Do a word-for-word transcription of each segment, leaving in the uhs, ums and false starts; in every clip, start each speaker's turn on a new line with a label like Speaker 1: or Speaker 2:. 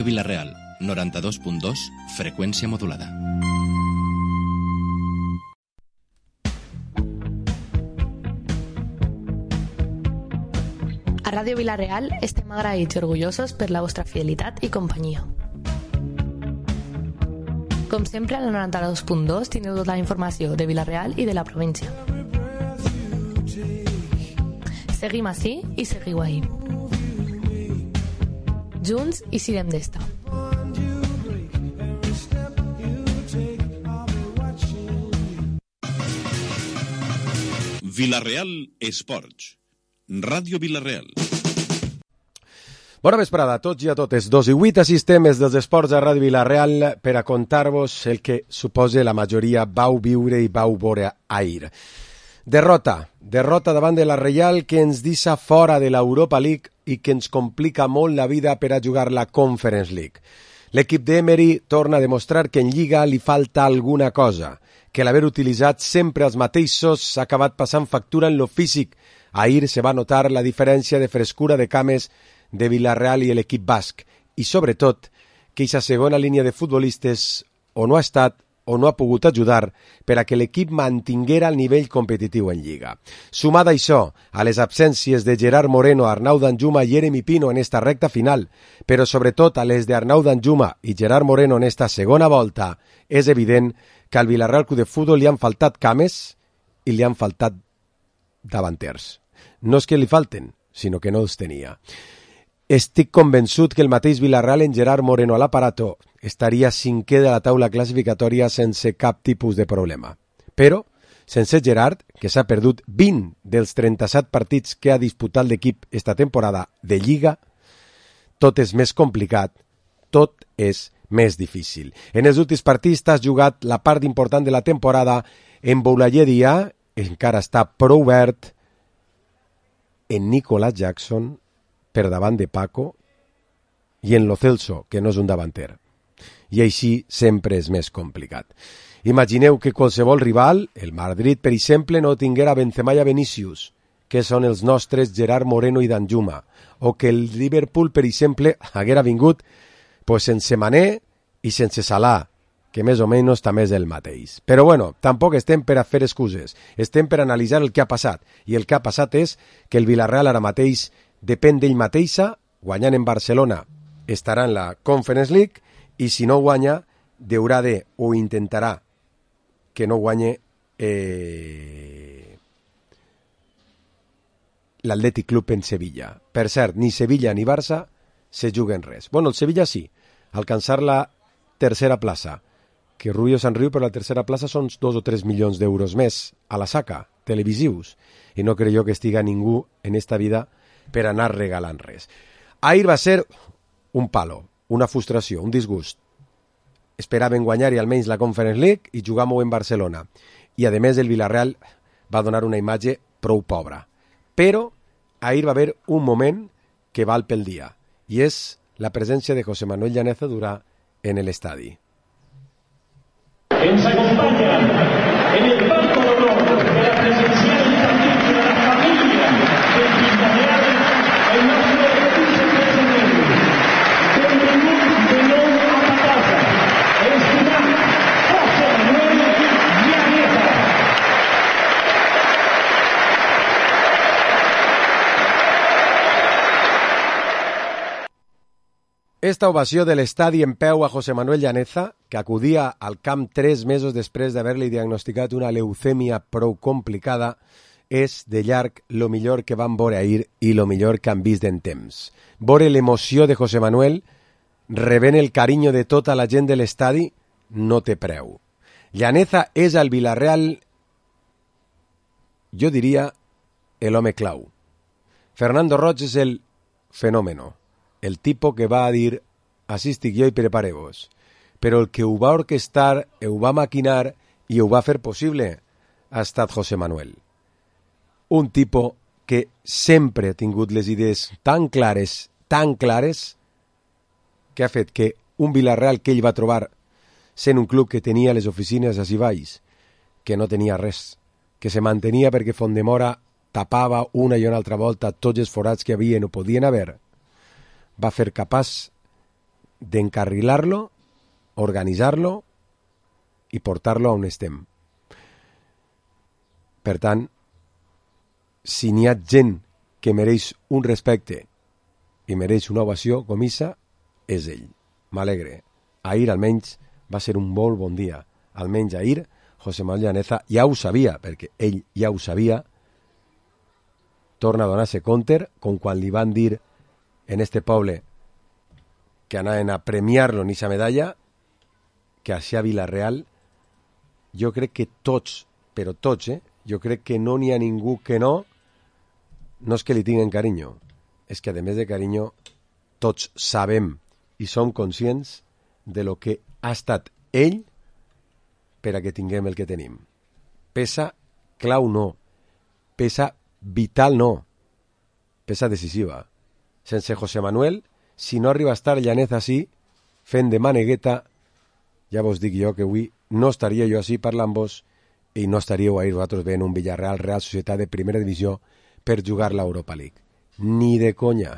Speaker 1: Vilareal, noranta-dos punt dos, freqüència modulada.
Speaker 2: A Ràdio Vilareal estem agraïts i orgullosos per la vostra fidelitat i companyia. Com sempre, a la noranta-dos punt dos tindreu tota la informació de Vilareal i de la província. Seguim ací i seguiu ahí. Junts i sirem d'esta.
Speaker 3: Vilareal Esports. Ràdio Vilareal.
Speaker 4: Bona vesprada a tots i a totes. Dos i vuit sistemes dels esports a Ràdio Vilareal per a contar-vos el que suposa la majoria vau viure i vau veure ahir. Derrota. Derrota davant de la Reial que ens deixa fora de l'Europa League i que ens complica molt la vida per a jugar la Conference League. L'equip d'Emery torna a demostrar que en Lliga li falta alguna cosa, que l'haver utilitzat sempre els mateixos s'ha acabat passant factura en lo físic. Ahir se va notar la diferència de frescura de cames de Villarreal i l'equip basc i, sobretot, que aquesta segona línia de futbolistes o no ha estat o no ha pogut ajudar per a que l'equip mantinguera el nivell competitiu en Lliga. Sumada això a les absències de Gerard Moreno, Arnau Danjuma i Jeremy Pino en esta recta final, però sobretot a les de Arnau Danjuma i Gerard Moreno en esta segona volta, és evident que al Villarreal Club de Futbol li han faltat cames i li han faltat davanters. No és que li falten, sinó que no els tenia. Estic convençut que el mateix Villarreal en Gerard Moreno a l'aparato estaria cinquè de la taula classificatòria sense cap tipus de problema. Però, sense Gerard, que s'ha perdut vint dels trenta-set partits que ha disputat l'equip esta temporada de Lliga, tot és més complicat, tot és més difícil. En els últims partits has jugat la part important de la temporada en Boulaye-Dia, encara està prou verd, en Nicolas Jackson, per davant de Paco, i en Lo Celso, que no és un davanter. I així sempre és més complicat. Imagineu que qualsevol rival, el Madrid, per exemple, no tinguera Benzema i Vinícius, que són els nostres Gerard Moreno i Danjuma, o que el Liverpool, per exemple, haguera vingut pues, sense Mané i sense Salah, que més o menys també és el mateix. Però bueno, tampoc estem per a fer excuses, estem per analitzar el que ha passat, i el que ha passat és que el Villarreal ara mateix depèn d'ell mateixa, guanyant en Barcelona estarà en la Conference League i si no guanya deurà de, o intentarà que no guanye eh, l'Atlètic Club en Sevilla. Per cert, ni Sevilla ni Barça se juguen res. Bueno, el Sevilla sí, alcançar la tercera plaça, que Rubio se'n riu, però la tercera plaça són dos o tres milions d'euros més a la saca, televisius, i no crec jo que estiga ningú en esta vida per anar regalant res. Ahir va ser un palo, una frustració, un disgust. Esperaven guanyar i almenys la Conference League i jugar-m'ho en Barcelona. I a més el Villarreal va donar una imatge prou pobra. Però ahir va haver un moment que val pel dia i és la presència de José Manuel Llaneza Durà en l'estadi.
Speaker 5: Ens acompaña en el banco de honor de la presencial infantil de la familia del Villarreal el nostre vicepresident benvingut de nou a la casa estudiant José Manuel Llaneza.
Speaker 4: Esta ovació de l'estadi en peu a José Manuel Llaneza, que acudia al camp tres mesos després d'haver-li diagnosticat una leucèmia prou complicada, és de llarg lo millor que van veure ahir i lo millor que han vist en temps. Veure l'emoció de José Manuel, rebent el carinyo de tota la gent de l'estadi, no té preu. Llaneza és al Villarreal, jo diria, l'home clau. Fernando Roig és el fenómeno, el tipo que va a dir, així estic jo i prepareu-vos. Però el que ho va orquestar, ho va maquinar i ho va fer possible ha estat José Manuel. Un tipo que sempre ha tingut les idees tan clares, tan clares, que ha fet que un Villarreal que ell va trobar sent un club que tenia les oficines a Valls, que no tenia res, que se mantenia perquè Fondemora tapava una i una altra volta tots els forats que havia i no podien haver, va fer capaç d'encarrilar-lo, organitzar-lo i portar-lo on estem. Per tant, si n'hi ha gent que mereix un respecte i mereix una ovació com issa, és ell. M'alegre. Ahir almenys va ser un molt bon dia. Almenys ahir José Manuel Llaneza ja ho sabia, perquè ell ja ho sabia, torna a donar-se compte, com quan li van dir en este poble que anaven a premiar-lo en aquesta medalla, que així a Vila-real, jo crec que tots, però tots, eh? jo crec que no n'hi ha ningú que no, no és que li tinguen carinyo, és que a més de carinyo, tots sabem i som conscients de lo que ha estat ell per a que tinguem el que tenim. Peça clau no, peça vital no, peça decisiva. Sense José Manuel, si no arriba a estar Llaneza així, fent de manegueta, ja vos dic jo que avui no estaria jo així parlant-vos i no estaríeu ahir vosaltres veient un Villarreal Real Societat de primera divisió per jugar l'Europa League. Ni de conya.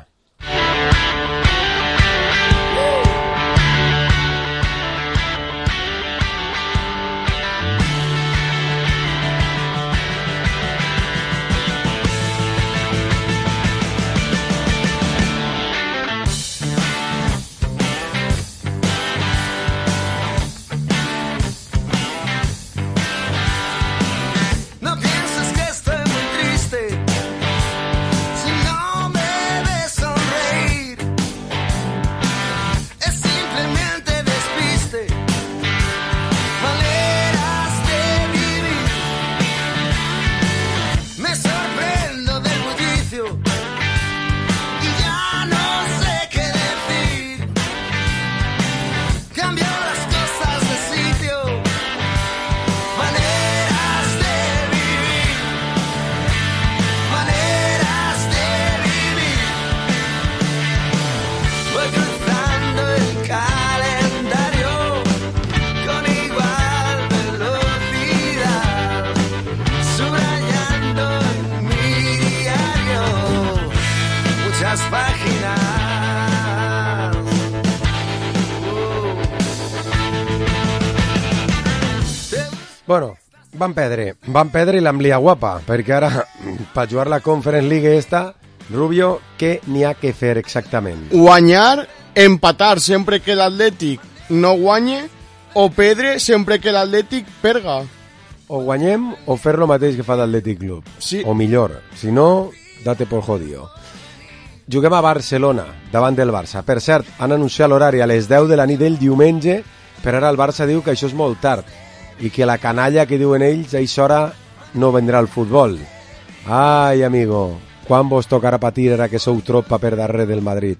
Speaker 4: Bueno, van perdre, van perdre i l'amblia guapa, perquè ara, per jugar la Conference League esta, Rubio, què n'hi ha que fer exactament?
Speaker 6: Guanyar, empatar sempre que l'Atlètic no guanye, o perdre sempre que l'Atlètic perga.
Speaker 4: O guanyem o fer lo mateix que fa l'Atlètic Club.
Speaker 6: Sí.
Speaker 4: O millor, si no, date por jodido. Juguem a Barcelona, davant del Barça. Per cert, han anunciat l'horari a les deu de la nit del diumenge, però ara el Barça diu que això és molt tard i que la canalla que diuen ells a aquesta hora no vendrà al futbol. Ai, amigo, quan vos tocarà patir ara que sou tropa per darrere del Madrid?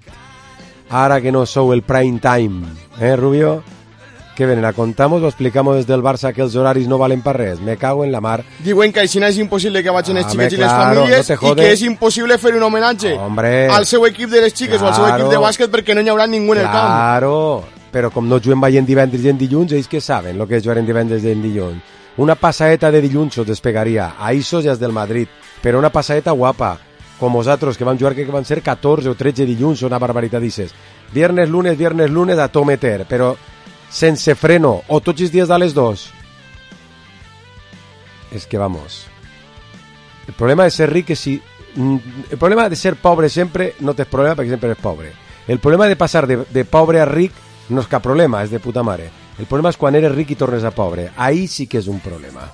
Speaker 4: Ara que no sou el prime time, eh, Rubio? Què venen a contar-nos o explicamos des del Barça que els horaris no valen per res? Me cago en la mar.
Speaker 6: Diuen que així és impossible que vagin els
Speaker 4: Ah,
Speaker 6: xiquets
Speaker 4: me,
Speaker 6: i les
Speaker 4: claro,
Speaker 6: famílies
Speaker 4: no te
Speaker 6: i
Speaker 4: jode.
Speaker 6: que és impossible fer un homenatge
Speaker 4: Hombre,
Speaker 6: al seu equip de les xiques o al seu
Speaker 4: claro.
Speaker 6: equip de bàsquet perquè no hi haurà ningú en el camp.
Speaker 4: Claro, però com no juguem veient divendres i en dilluns, ells que saben el que és jugar en divendres i en dilluns. Una passaeta de dilluns us despegaria. A això ja és del Madrid, però una passaeta guapa, com vosaltres, que van jugar que van ser catorze o tretze dilluns, una barbaritat dices. Viernes, lunes, viernes, lunes, a to meter, però sense freno, o tots els dies de les dos. És que vamos. El problema de ser ric és si... El problema de ser pobre sempre no tens problema perquè sempre eres pobre. El problema de passar de, de pobre a ric no és cap problema, és de puta mare. El problema és quan eres ric i tornes a pobre. Ahí sí que és un problema.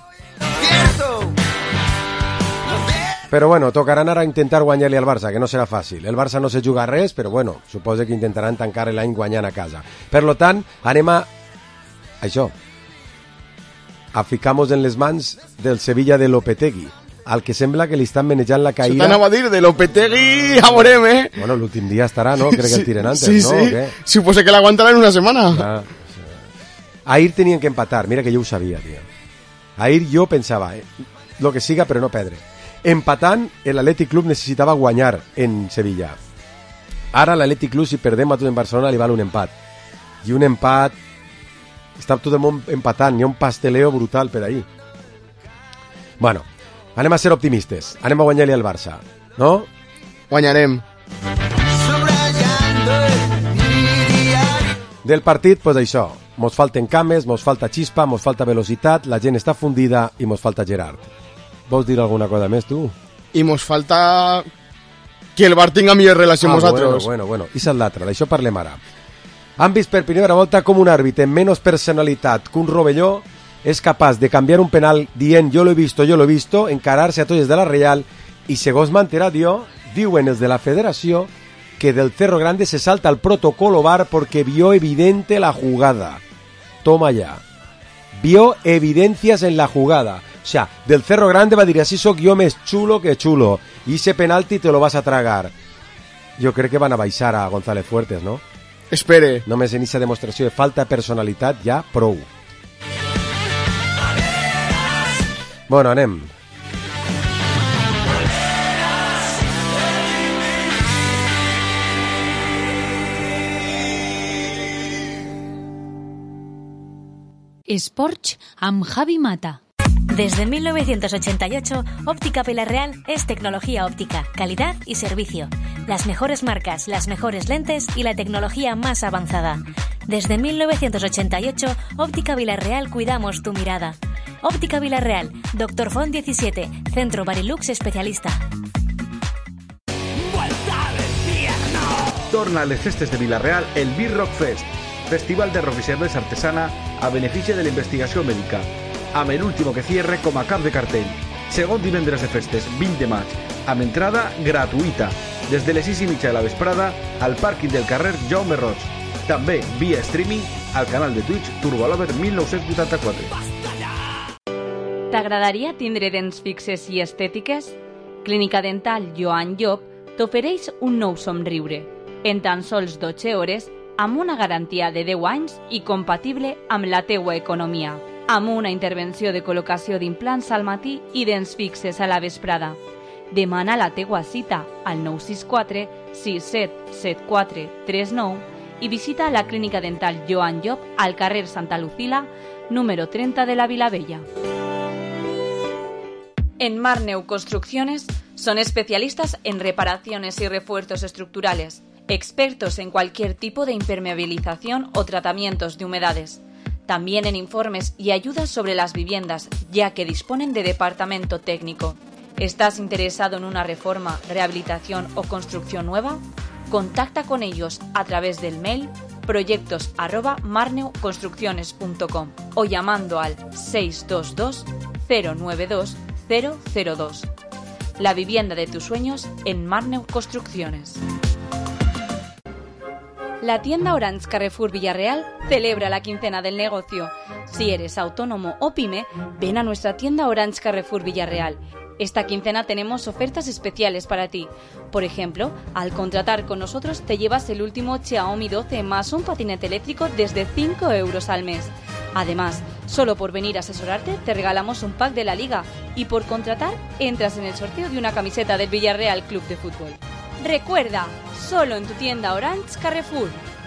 Speaker 4: Però bueno, tocarà anar a intentar guanyar-li al Barça, que no serà fàcil. El Barça no se juga res, però bueno, suposa que intentaran tancar l'any guanyant a casa. Per lo tant, anem a... això. A ficar-nos en les mans del Sevilla de Lopetegui, al que sembla que li estan manejant la caïda...
Speaker 6: Això t'anava a dir, de Lopetegui, ja veurem, eh?
Speaker 4: Bueno, l'últim dia estarà, no? Crec que el tiren antes,
Speaker 6: sí,
Speaker 4: ¿no?
Speaker 6: Sí, sí. Suposa que l'aguantaran una setmana.
Speaker 4: Ah, ahir tenien que empatar, mira que jo ho sabia, tio. Ahir jo pensava, eh, lo que siga, però no perdre. Empatant, l'Atlètic Club necessitava guanyar en Sevilla. Ara l'Atlètic Club, si perdem a tot en Barcelona, li val un empat. I un empat... Està tot el món empatant, hi ha un pasteleo brutal per ahí. Bueno, anem a ser optimistes. Anem a guanyar-li al Barça, no?
Speaker 6: Guanyarem.
Speaker 4: del partit, pues això, mos falten cames, mos falta xispa, mos falta velocitat, la gent està fundida i mos falta Gerard. Vols dir alguna cosa més, tu?
Speaker 6: I mos falta que el Bar tinga millor relació amb
Speaker 4: ah,
Speaker 6: nosaltres.
Speaker 4: Bueno, bueno, bueno. I és l'altre, d'això parlem ara. Han vist per primera volta com un àrbit amb menys personalitat que un rovelló és capaç de canviar un penal dient jo lo he visto, jo lo he visto, encarar-se a tots de la Real i segons m'ha enterat jo, diuen els de la federació que del Cerro Grande se salta el protocolo V A R porque vio evidente la jugada. Toma ya. Vio evidencias en la jugada. O sea, del Cerro Grande va dir así soc jo més xulo que xulo i ese penalti te lo vas a tragar. Jo crec que van a baixar a González Fuertes, no?
Speaker 6: Espere.
Speaker 4: Només en aquesta demostració de falta de personalitat ja prou. Bueno, anem.
Speaker 7: Esports amb Javi Mata.
Speaker 8: Desde mil novecientos ochenta y ocho, Óptica Vilarreal es tecnología óptica, calidad y servicio. Las mejores marcas, las mejores lentes y la tecnología más avanzada. Desde mil novecientos ochenta y ocho, Óptica Vilarreal cuidamos tu mirada. Óptica Vilarreal, Doctor Font diecisiete, Centro Barilux Especialista.
Speaker 9: Torna a les festes de Vilarreal el Beer Rock Fest, festival de rock i cervesa artesana a benefici de la investigació mèdica, amb l'último que cierre com a cap de cartell. Segon divendres de festes, vint de maig, amb entrada gratuïta, des de les sis i mitja de la vesprada al pàrquing del carrer Jaume Roig. També via streaming al canal de Twitch Turbolover mil nou-cents vuitanta-quatre.
Speaker 10: T'agradaria tindre dents fixes i estètiques? Clínica Dental Joan Llop t'ofereix un nou somriure, en tan sols dotze hores, amb una garantia de deu anys i compatible amb la teua economia, amb una intervenció de col·locació d'implants al matí i dents fixes a la vesprada. Demana la teua cita al nou sis quatre sis set set quatre tres nou i visita la Clínica Dental Joan Llop al carrer Santa Lucila, número treinta de la Vilavella. En Marneu Construcciones son especialistas en reparaciones y refuerzos estructurales, expertos en cualquier tipo de impermeabilización o tratamientos de humedades. También en informes y ayudas sobre las viviendas, ya que disponen de departamento técnico. ¿Estás interesado en una reforma, rehabilitación o construcción nueva? Contacta con ellos a través del mail proyectos arroba marneuconstrucciones punto com o llamando al seis dos dos cero nueve dos cero cero dos. La vivienda de tus sueños en Marneu Construcciones. La tienda Orange Carrefour Villarreal celebra la quincena del negocio. Si eres autónomo o pyme, ven a nuestra tienda Orange Carrefour Villarreal. Esta quincena tenemos ofertas especiales para ti. Por ejemplo, al contratar con nosotros te llevas el último Xiaomi doce más un patinete eléctrico desde cinco euros al mes. Además, solo por venir a asesorarte te regalamos un pack de la Liga y por contratar entras en el sorteo de una camiseta del Villarreal Club de Fútbol. Recuerda, solo en tu tienda Orange Carrefour.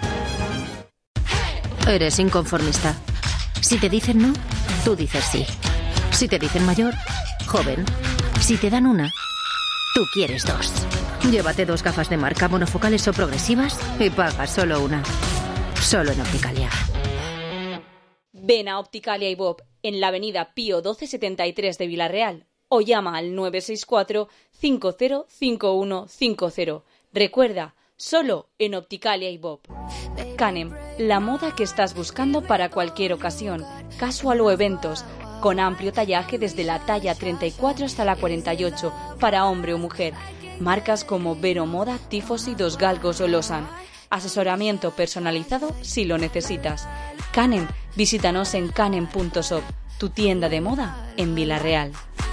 Speaker 11: Eres inconformista. Si te dicen no, tú dices sí. Si te dicen mayor, joven. Si te dan una, tú quieres dos. Llévate dos gafas de marca monofocales o progresivas y paga solo una. Solo en Opticalia.
Speaker 10: Ven a Opticalia y Bob en la avenida Pío doce setenta y tres de Vilarreal o llama al nueve seis cuatro cinco cero cinco uno cinco cero. Recuerda, solo en Opticalia y Bob. Canem, la moda que estás buscando para cualquier ocasión, casual o eventos, con amplio tallaje desde la talla treinta y cuatro hasta la cuarenta y ocho, para hombre o mujer. Marcas como Vero Moda, Tifosi, Dos Galgos o Losan. Asesoramiento personalizado si lo necesitas. Canem, visítanos en canem punto shop, tu tienda de moda en Vilarreal.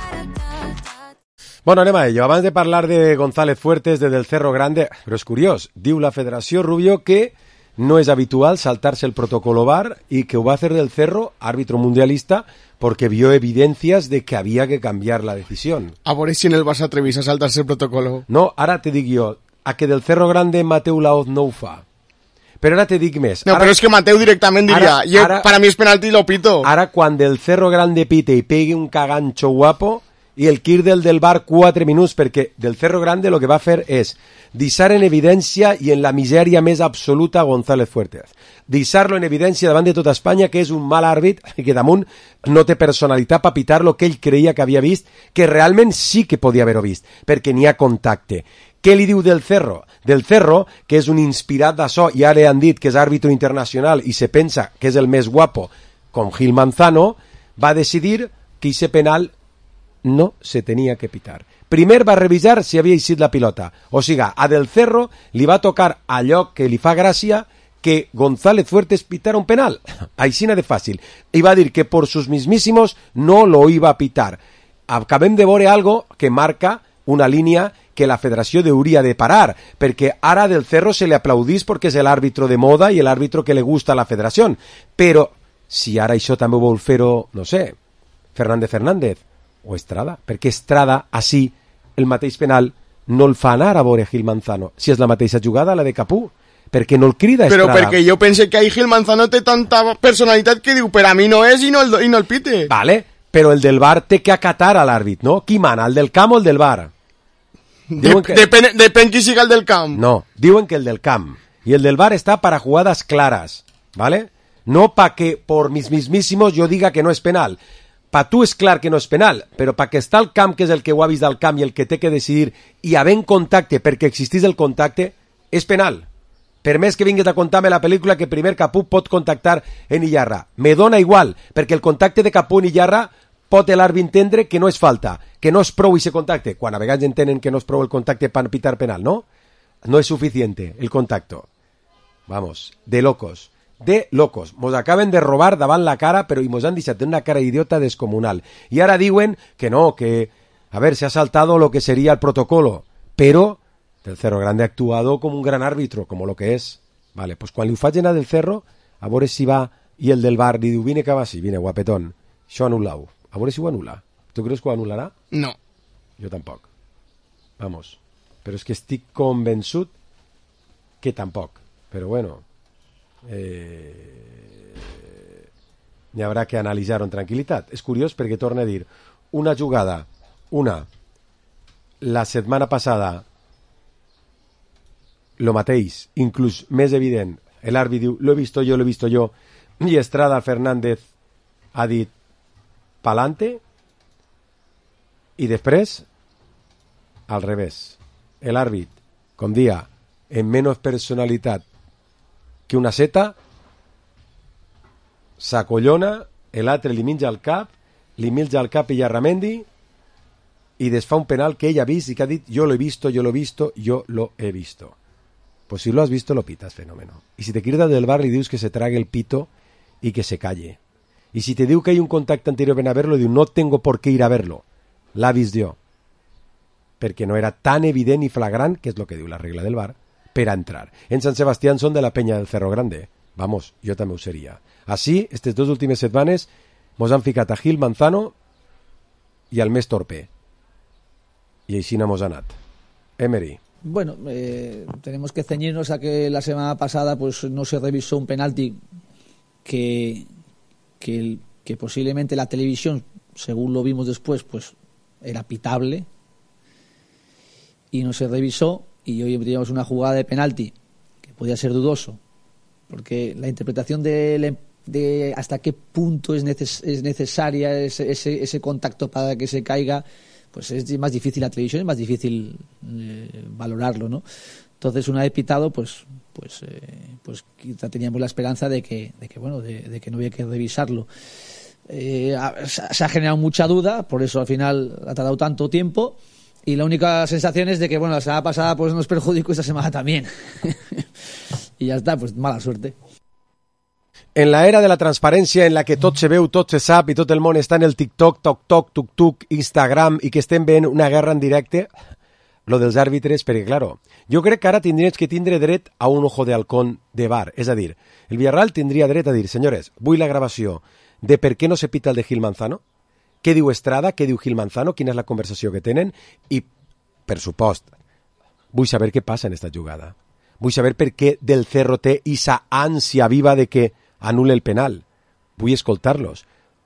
Speaker 4: Bueno, anem a ello. Abans de parlar de González Fuertes, de Del Cerro Grande, però és curiós, diu la Federació Rubio que no és habitual saltarse el protocolo V A R y que ho va hacer Del Cerro, árbitro mundialista, porque vio evidencias de que había que cambiar la decisión.
Speaker 6: A veure si en el Barça atrevís a saltarse el protocolo.
Speaker 4: No, ara te dic jo, a que Del Cerro Grande Mateu Laoz no ho fa. Però ara te dic més.
Speaker 6: No,
Speaker 4: ara,
Speaker 6: però és que Mateu directament diria,
Speaker 4: ara,
Speaker 6: yo,
Speaker 4: ara,
Speaker 6: para mí es penalti, lo pito.
Speaker 4: Ara, quan Del Cerro Grande pite i pegui un cagancho guapo i el Kirdel del bar quatre minuts, perquè del Cerro Grande el que va fer és deixar en evidència i en la misèria més absoluta a González Fuertes. Deixar-lo en evidència davant de tota Espanya que és un mal àrbit i que damunt no té personalitat per pitar lo que ell creia que havia vist, que realment sí que podia haver-ho vist, perquè n'hi ha contacte. Què li diu del Cerro? Del Cerro, que és un inspirat d'això, i ara han dit que és àrbitro internacional i se pensa que és el més guapo, com Gil Manzano, va decidir que ese penal no se tenia que pitar. Primer va revisar si havia eixit la pilota. O sigui, a Del Cerro li va tocar allò que li fa gràcia, que González Fuertes pitara un penal. Aixina de fàcil. I va dir que por sus mismísimos no lo iba a pitar. Acabem de veure algo que marca una línia que la federació hauria de parar, perquè ara Del Cerro se le aplaudís perquè és l'àrbitro de moda i l'àrbitro que le gusta a la federació. Però si ara això també vol fer-ho, no sé, Fernández Fernández o Estrada, perquè Estrada, així, el mateix penal, no el fa anar a veure Gil Manzano. Si és la mateixa jugada, la de Capú, perquè no el crida Estrada.
Speaker 6: Però perquè jo pense que ahí Gil Manzano té tanta personalitat que diu, per a mi no és i no el, i no el pite.
Speaker 4: Vale, però el del bar té que acatar a l'àrbit, no? Qui mana, el del camp o el del bar?
Speaker 6: Dep que... Depèn, depèn qui siga el del camp.
Speaker 4: No, diuen que el del camp. I el del bar està para jugadas claras, ¿vale? No pa que por mis mismísimos yo diga que no és penal. Pa tu és clar que no és penal, però pa que està el camp, que és el que ho ha vist del camp i el que té que decidir, i havent contacte perquè existís el contacte, és penal. Per més que vingues a contar-me la pel·lícula que primer Capú pot contactar en Iyarra. Me dona igual, perquè el contacte de Capú en Iyarra pot l'àrbit entendre que no és falta, que no és prou ese contacte. Quan a vegades entenen que no és prou el contacte per pitar penal, no? No és suficiente el contacto. Vamos, de locos. De locos. Mos acaben de robar davant la cara, però i mos han deixat una cara idiota descomunal. I ara diuen que no, que, a ver, se ha saltado lo que sería el protocolo, pero Del Cerro Grande ha actuado como un gran árbitro, como lo que es. Vale, pues quan li ho faig anar Del Cerro, a veure si va, i el del bar li diu, vine que va així, vine, guapetón, això anul·lau. A veure si ho anul·la. Tu creus que ho anul·larà?
Speaker 6: No.
Speaker 4: Jo tampoc. Vamos. Però és que estic convençut que tampoc. Però bueno... Eh, n'hi haurà que analitzar-ho en tranquil·litat. És curiós perquè torna a dir una jugada, una la setmana passada lo mateix, inclús més evident, l'àrbit diu lo he visto yo, lo he visto yo, i Estrada Fernández ha dit pa'lante, i després al revés, l'àrbit com dia en menys personalitat que una seta s'acollona, l'altre li minja el cap, li minja el cap i Yarramendi i desfà un penal que ell ha vist i que ha dit yo lo he visto, yo lo he visto, yo lo he visto. Pues si lo has visto lo pitas, fenómeno. Y si te quieres del bar le dius que se trague el pito y que se calle. Y si te diu que hay un contacto anterior ven a verlo, diu no tengo por qué ir a verlo. L'ha vist jo. Perquè no era tan evident i flagrant, que és lo que diu la regla del bar, per a entrar. En San Sebastián són de la penya del Cerro Grande. Vamos, jo també ho seria. Així, aquestes dues últimes setmanes mos han ficat a Gil Manzano i al més torpe. I així n'hemos anat. Emery.
Speaker 12: Bueno, eh, tenemos que ceñirnos a que la semana pasada pues no se revisó un penalti que, que, que posiblemente la televisión, según lo vimos después, pues era pitable y no se revisó. Y hoy teníamos una jugada de penalti que podía ser dudoso, porque la interpretación de, de hasta qué punto es, neces, es necesaria ese, ese, ese contacto para que se caiga, pues es más difícil. La televisión es más difícil eh, valorarlo, ¿no? Entonces, una vez pitado, pues pues eh, pues quizá teníamos la esperanza de que, de que bueno, de, de que no había que revisarlo. Eh, se ha generado mucha duda, por eso al final ha tardado tanto tiempo. Y la única sensación es de que, bueno, la semana pasada pues nos perjudicó, esta semana también. Y ya está, pues mala suerte.
Speaker 4: En la era de la transparència en la que tot se veu, tot se sap i tot el món està en el TikTok, TokTok, TukTuk, Instagram i que estem veient una guerra en directe, lo dels àrbitres, perquè, claro, jo crec que ara tindries que tindre dret a un ojo de halcón de bar. És a dir, el Villarreal tindria dret a dir, senyores, vull la gravació de per què no se pita el de Gil Manzano, què diu Estrada, què diu Gil Manzano, quina és la conversació que tenen i, per supost, vull saber què passa en esta jugada. Vull saber per què Del Cerro té esa ànsia viva de que anul·le el penal. Vull escoltar-los.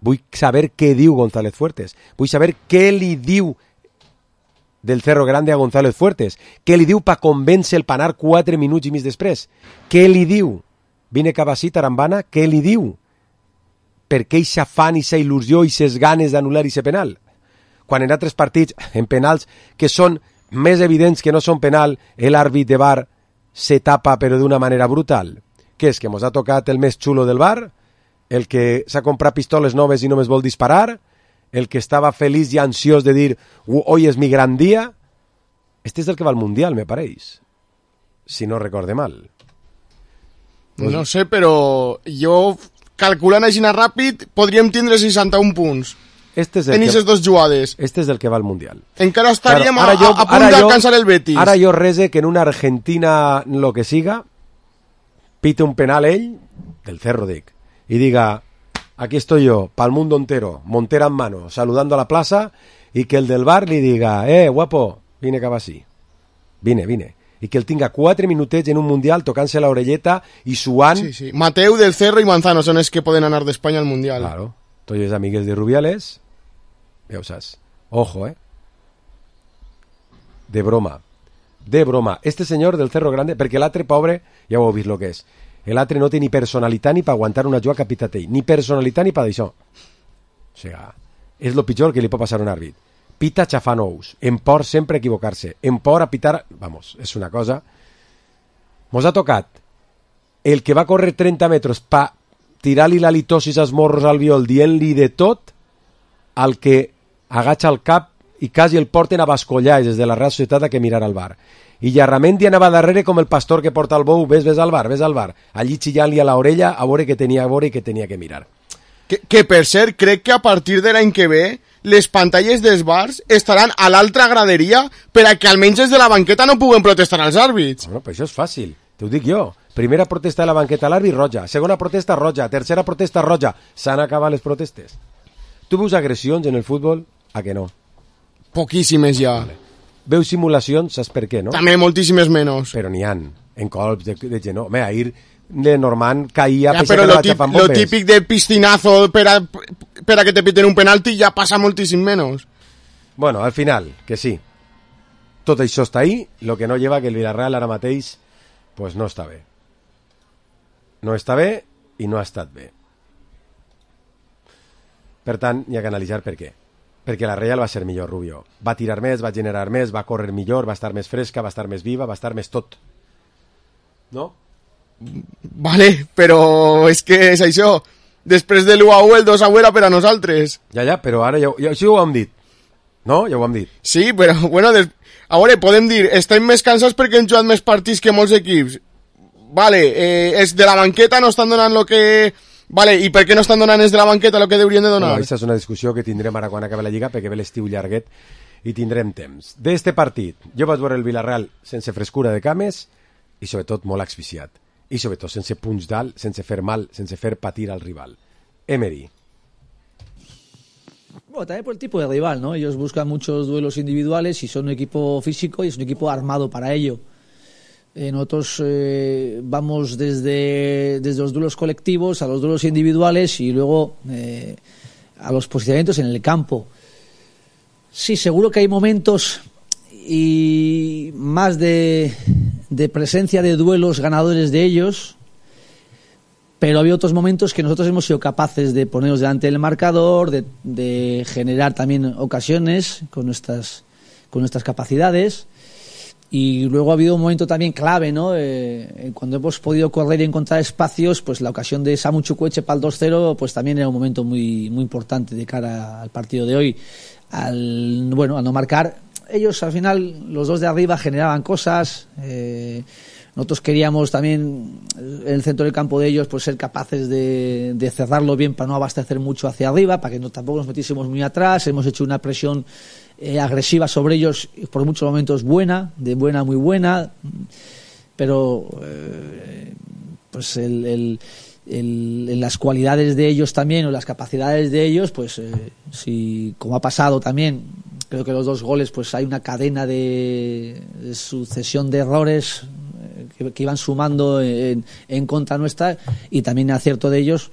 Speaker 4: Vull saber què diu González Fuertes. Vull saber què li diu del Cerro Grande a González Fuertes. Què li diu per convèncer el panar quatre minuts i mig després? Què li diu? Vine cap així, Tarambana, què li diu? Per què eixa fan, eixa il·lusió, eixes ganes d'anul·lar eixe penal? Quan en altres partits, en penals que són més evidents que no són penal, l'àrbit de V A R se tapa però d'una manera brutal. Què és, que mos ha tocat el més xulo del V A R? El que s'ha comprat pistoles noves i només vol disparar? El que estava feliç i ansiós de dir hoy és mi gran dia? Este és el que va al Mundial, me pareix. Si no recorde mal.
Speaker 6: Pues... No sé, però jo, calculant així ràpid, podríem tindre seixanta-un punts.
Speaker 4: Este és el
Speaker 6: en aquestes
Speaker 4: que...
Speaker 6: dues jugades.
Speaker 4: Este és el que va al Mundial.
Speaker 6: Encara estaríem
Speaker 4: claro,
Speaker 6: a, jo, a, a punt d'alcançar el Betis.
Speaker 4: Ara jo rese que en una Argentina, lo que siga, pite un penal ell, del Cerro dic, y diga, aquí estoy yo, pa'l mundo entero, montera en mano, saludando a la plaza, y que el del V A R li diga, eh, guapo, vine cap així. Vine, vine. I que el tinga quatre minutets en un Mundial tocant-se l'orelleta i suant...
Speaker 6: Sí, sí. Mateu, del Cerro i Manzano són els que poden anar d'Espanya al Mundial.
Speaker 4: Claro. Tots els amigues de Rubiales, ja ho saps. Ojo, eh? De broma. De broma. Este senyor del Cerro Grande, perquè l'altre, pobre, ja ho heu vist lo que és. L'altre no té ni personalitat ni per aguantar una jugada capitatell. Ni personalitat ni per d'això. O sigui, és lo pitjor que li pot passar a un àrbit. Pita xafant ous. En por sempre equivocar-se. En por a pitar... Vamos, és una cosa... Mos ha tocat el que va córrer trenta metres pa tirar-li la litosis als morros al viol dient-li de tot, al que agacha el cap i quasi el porten a bascollar des de la Real Societat a que mirar al bar. I Llarramendi anava darrere com el pastor que porta el bou, ves, ves al bar, ves al bar, allí xillant-li a l'orella a veure què tenia a veure i què tenia que mirar.
Speaker 6: Que, que per cert, crec que a partir de l'any que ve les pantalles dels bars estaran a l'altra graderia per a que almenys des de la banqueta no puguen protestar als àrbits.
Speaker 4: Bueno, però això és fàcil, t'ho dic jo. Primera protesta de la banqueta a l'àrbit, roja. Segona protesta, roja. Tercera protesta, roja. S'han acabat les protestes. Tu veus agressions en el futbol? A que no?
Speaker 6: Poquíssimes ja. Vale.
Speaker 4: Veus simulacions? Saps per què, no?
Speaker 6: També moltíssimes menys.
Speaker 4: Però n'hi han. En colps de, de genó. Home, ahir de Normand caïa...
Speaker 6: Ja, però lo, tip, lo típic de piscinazo per a, per a que te piten un penalti ja passa moltíssim menys.
Speaker 4: Bueno, al final, que sí. Tot això està ahí, lo que no lleva que el Villarreal ara mateix pues no està bé. No està bé i no ha estat bé. Per tant, hi ha que analitzar per què. Perquè la Real va ser millor, Rubio. Va tirar més, va generar més, va córrer millor, va estar més fresca, va estar més viva, va estar més tot. No?
Speaker 6: Vale, però és que és això. Després de l'u a u, el dos a u era per a nosaltres.
Speaker 4: Ja, ja, però ara ja, ja, ja ho hem dit. No? Ja ho hem dit.
Speaker 6: Sí, però, bueno, des... a veure, podem dir, estem més cansats perquè hem jugat més partits que molts equips. Vale, eh, és de la banqueta no estan donant el que... Vale, i per què no estan donant des de la banqueta el que deurien de donar?
Speaker 4: Bueno, aquesta és una discussió que tindrem ara quan acabi la Lliga, perquè ve l'estiu llarguet i tindrem temps. D'este partit, jo vaig veure el Villarreal sense frescura de cames i sobretot molt asfixiat. I sobretot sense punts dalt, sense fer mal, sense fer patir al rival. Emery.
Speaker 12: Bueno, también por el tipo de rival, ¿no? Ellos buscan muchos duelos individuales y son un equipo físico y es un equipo armado para ello. Eh, nosotros eh, vamos desde, desde los duelos colectivos a los duelos individuales y luego eh, a los posicionamientos en el campo. Sí, seguro que hay momentos y más de, de presencia de duelos ganadores de ellos, pero había otros momentos que nosotros hemos sido capaces de ponernos delante del marcador, de, de generar también ocasiones con nuestras, con nuestras capacidades. Y luego ha habido un momento también clave, ¿no? Eh, cuando hemos podido correr y encontrar espacios, pues la ocasión de Samu Chukwueze para el dos cero, pues también era un momento muy, muy importante de cara al partido de hoy. Al, bueno, al no marcar, ellos al final, los dos de arriba generaban cosas. Eh, nosotros queríamos también, en el centro del campo de ellos, pues ser capaces de, de cerrarlo bien para no abastecer mucho hacia arriba, para que no, tampoco nos metiésemos muy atrás. Hemos hecho una presión Eh, agresiva sobre ellos, por muchos momentos buena, de buena muy buena, pero eh, pues el, el, el, las cualidades de ellos también o las capacidades de ellos, pues eh, si como ha pasado también, creo que los dos goles pues hay una cadena de, de sucesión de errores eh, que, que iban sumando en, en contra nuestra y también acierto de ellos.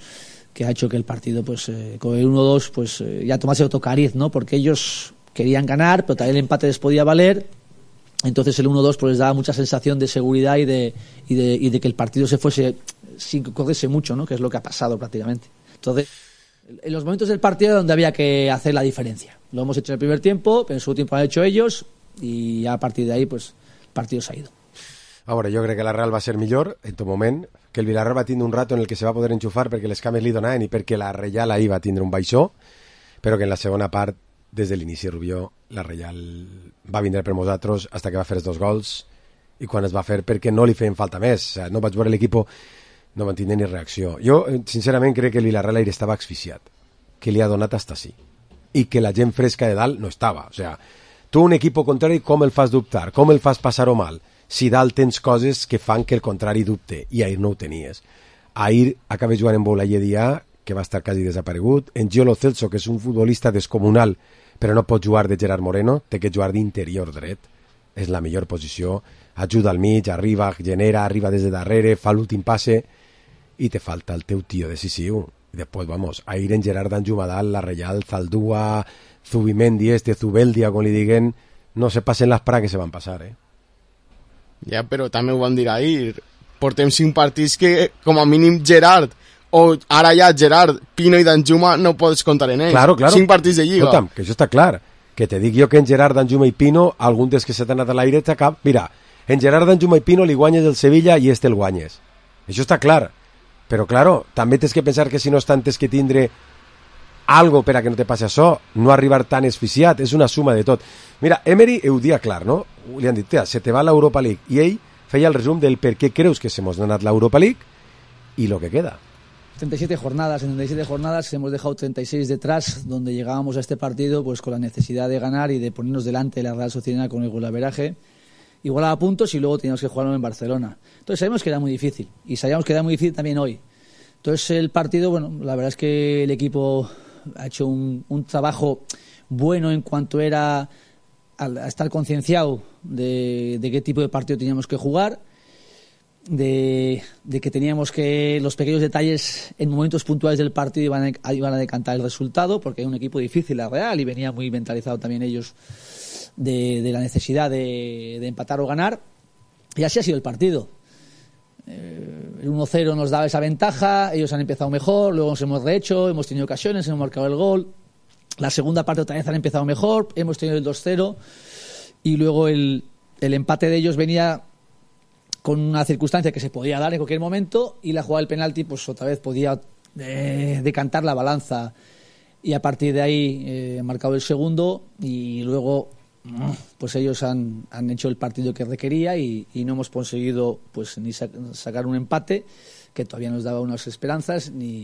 Speaker 12: que ha hecho que el partido, pues eh, con el uno dos, pues eh, ya tomase otro cariz, ¿no? Porque ellos querían ganar, pero también el empate les podía valer. Entonces el uno dos pues les daba mucha sensación de seguridad y de, y de, y de que el partido se fuese sin que corriese mucho, ¿no? Que es lo que ha pasado prácticamente. Entonces, en los momentos del partido donde había que hacer la diferencia. Lo hemos hecho en el primer tiempo, pero en su tiempo lo han hecho ellos, y ya a partir de ahí, pues, el partido se ha ido.
Speaker 4: Ahora, jo crec que la Real va ser millor en tot moment, que el Villarreal va tindre un rato en el que se va poder enxufar perquè les cames li donaven i perquè la Reial ahir va tindre un baixó, però que en la segona part, des de l'inici Rubió, la Reial va vindre per nosaltres fins que va fer els dos gols, i quan es va fer perquè no li feien falta més. O sea, no vaig veure l'equip, no van tindre ni reacció. Jo, sincerament, crec que el Villarreal ahir estava asfixiat, que li ha donat hasta sí, i que la gent fresca de dalt no estava. O sea, tu un equip contrari, com el fas dubtar? Com el fas passar-ho mal? Si dalt tens coses que fan que el contrari dubte, i ahir no ho tenies. Ahir acaba jugant en Boulaye Dia, que va estar quasi desaparegut, en Giolo Celso, que és un futbolista descomunal, però no pot jugar de Gerard Moreno, té que jugar d'interior dret, és la millor posició, ajuda al mig, arriba, genera, arriba des de darrere, fa l'últim passe, i te falta el teu tio decisiu. I després, vamos, ahir en Gerard Danjumadal, la Reial, Zaldúa, Zubimendi, este, Zubeldia, com li diguen, no se passen les pragues que se van passar, eh?
Speaker 6: Ja, però també ho vam dir ahir. Portem cinc partits que, com a mínim, Gerard, o ara ja Gerard, Pino i Danjuma, no pots comptar en ells.
Speaker 4: Claro, claro.
Speaker 6: Cinc partits de Lliga.
Speaker 4: Escolta'm, que això està clar. Que te dic jo que en Gerard, Danjuma i Pino, algun dels que s'ha anat a l'aire, t'acab... Mira, en Gerard, Danjuma i Pino li guanyes el Sevilla i este el guanyes. Això està clar. Però, claro, també tens que pensar que si no estan tens que tindre algo per a que no te passi això, no arribar tan asfixiat, és una suma de tot. Mira, Emery ho dia clar, no? Li han dit, tia, se te va l'Europa League, i ell feia el resum del per què creus que se mos ha anat l'Europa League i lo que queda.
Speaker 12: treinta y siete jornadas, en treinta y siete jornadas hemos dejado treinta y seis detrás, donde llegábamos a este partido pues con la necesidad de ganar y de ponernos delante de la Real Sociedad con el golaveraje, igualaba puntos y luego teníamos que jugarlo en Barcelona. Entonces sabíamos que era muy difícil, y sabíamos que era muy difícil también hoy. Entonces el partido, bueno, la verdad es que el equipo ha hecho un, un trabajo bueno en cuanto era a estar concienciado de, de qué tipo de partido teníamos que jugar, de, de que teníamos que los pequeños detalles en momentos puntuales del partido iban a, iban a decantar el resultado, porque hay un equipo difícil, la Real, y venía muy mentalizado también ellos de, de la necesidad de, de empatar o ganar, y así ha sido el partido. Eh, el uno cero nos daba esa ventaja, ellos han empezado mejor, luego nos hemos rehecho, hemos tenido ocasiones, hemos marcado el gol. La segunda parte otra vez han empezado mejor, hemos tenido el dos cero y luego el, el empate de ellos venía con una circunstancia que se podía dar en cualquier momento, y la jugada del penalti pues otra vez podía eh, decantar la balanza, y a partir de ahí eh, han marcado el segundo, y luego pues ellos han, han hecho el partido que requería, y, y no hemos conseguido pues ni sa- sacar un empate que todavía nos daba unas esperanzas, ni,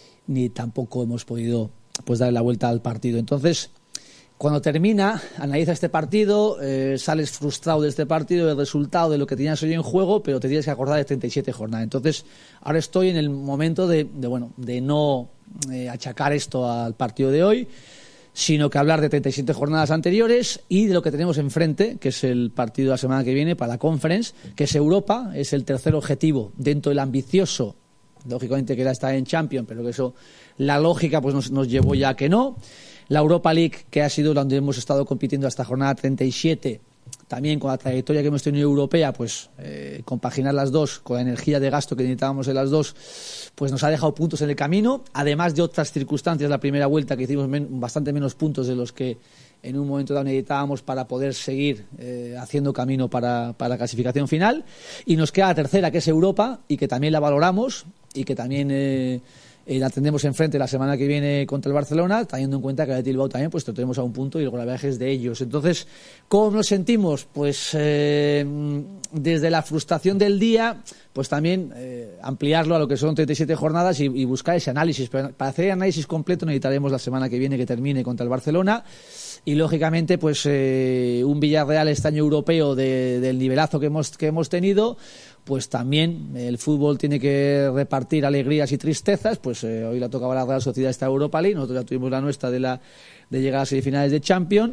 Speaker 12: ni tampoco hemos podido pues darle la vuelta al partido. Entonces, cuando termina, analiza este partido, eh, sales frustrado de este partido, del resultado, de lo que tenías hoy en juego, pero te tienes que acordar de treinta y siete jornadas. Entonces, ahora estoy en el momento de, de bueno, de no eh, achacar esto al partido de hoy, sino que hablar de treinta y siete jornadas anteriores y de lo que tenemos enfrente, que es el partido de la semana que viene para la Conference, que es Europa, es el tercer objetivo dentro del ambicioso, lógicamente que era estar en Champions, pero que eso, la lógica pues nos, nos llevó ya a que no. La Europa League, que ha sido donde hemos estado compitiendo hasta jornada treinta y siete, también con la trayectoria que hemos tenido europea, pues eh, compaginar las dos con la energía de gasto que necesitábamos en las dos, pues nos ha dejado puntos en el camino, además de otras circunstancias, la primera vuelta que hicimos men- bastante menos puntos de los que en un momento dado necesitábamos para poder seguir eh, haciendo camino para, para la clasificación final, y nos queda la tercera, que es Europa, y que también la valoramos y que también eh, eh, la tendremos enfrente la semana que viene contra el Barcelona, teniendo en cuenta que el Bilbao también pues lo tenemos a un punto y el golaveaje es de ellos. Entonces, ¿cómo nos sentimos? Pues eh, desde la frustración del día, pues también eh, ampliarlo a lo que son treinta y siete jornadas y, y buscar ese análisis. Pero para hacer el análisis completo necesitaremos la semana que viene que termine contra el Barcelona. Y lógicamente pues eh, un Villarreal este año europeo de, del nivelazo que hemos, que hemos tenido, pues también el fútbol tiene que repartir alegrías y tristezas. Pues eh, hoy la tocaba la Real Sociedad esta Europa League, nosotros ya tuvimos la nuestra de, la, de llegar a las semifinales de Champions,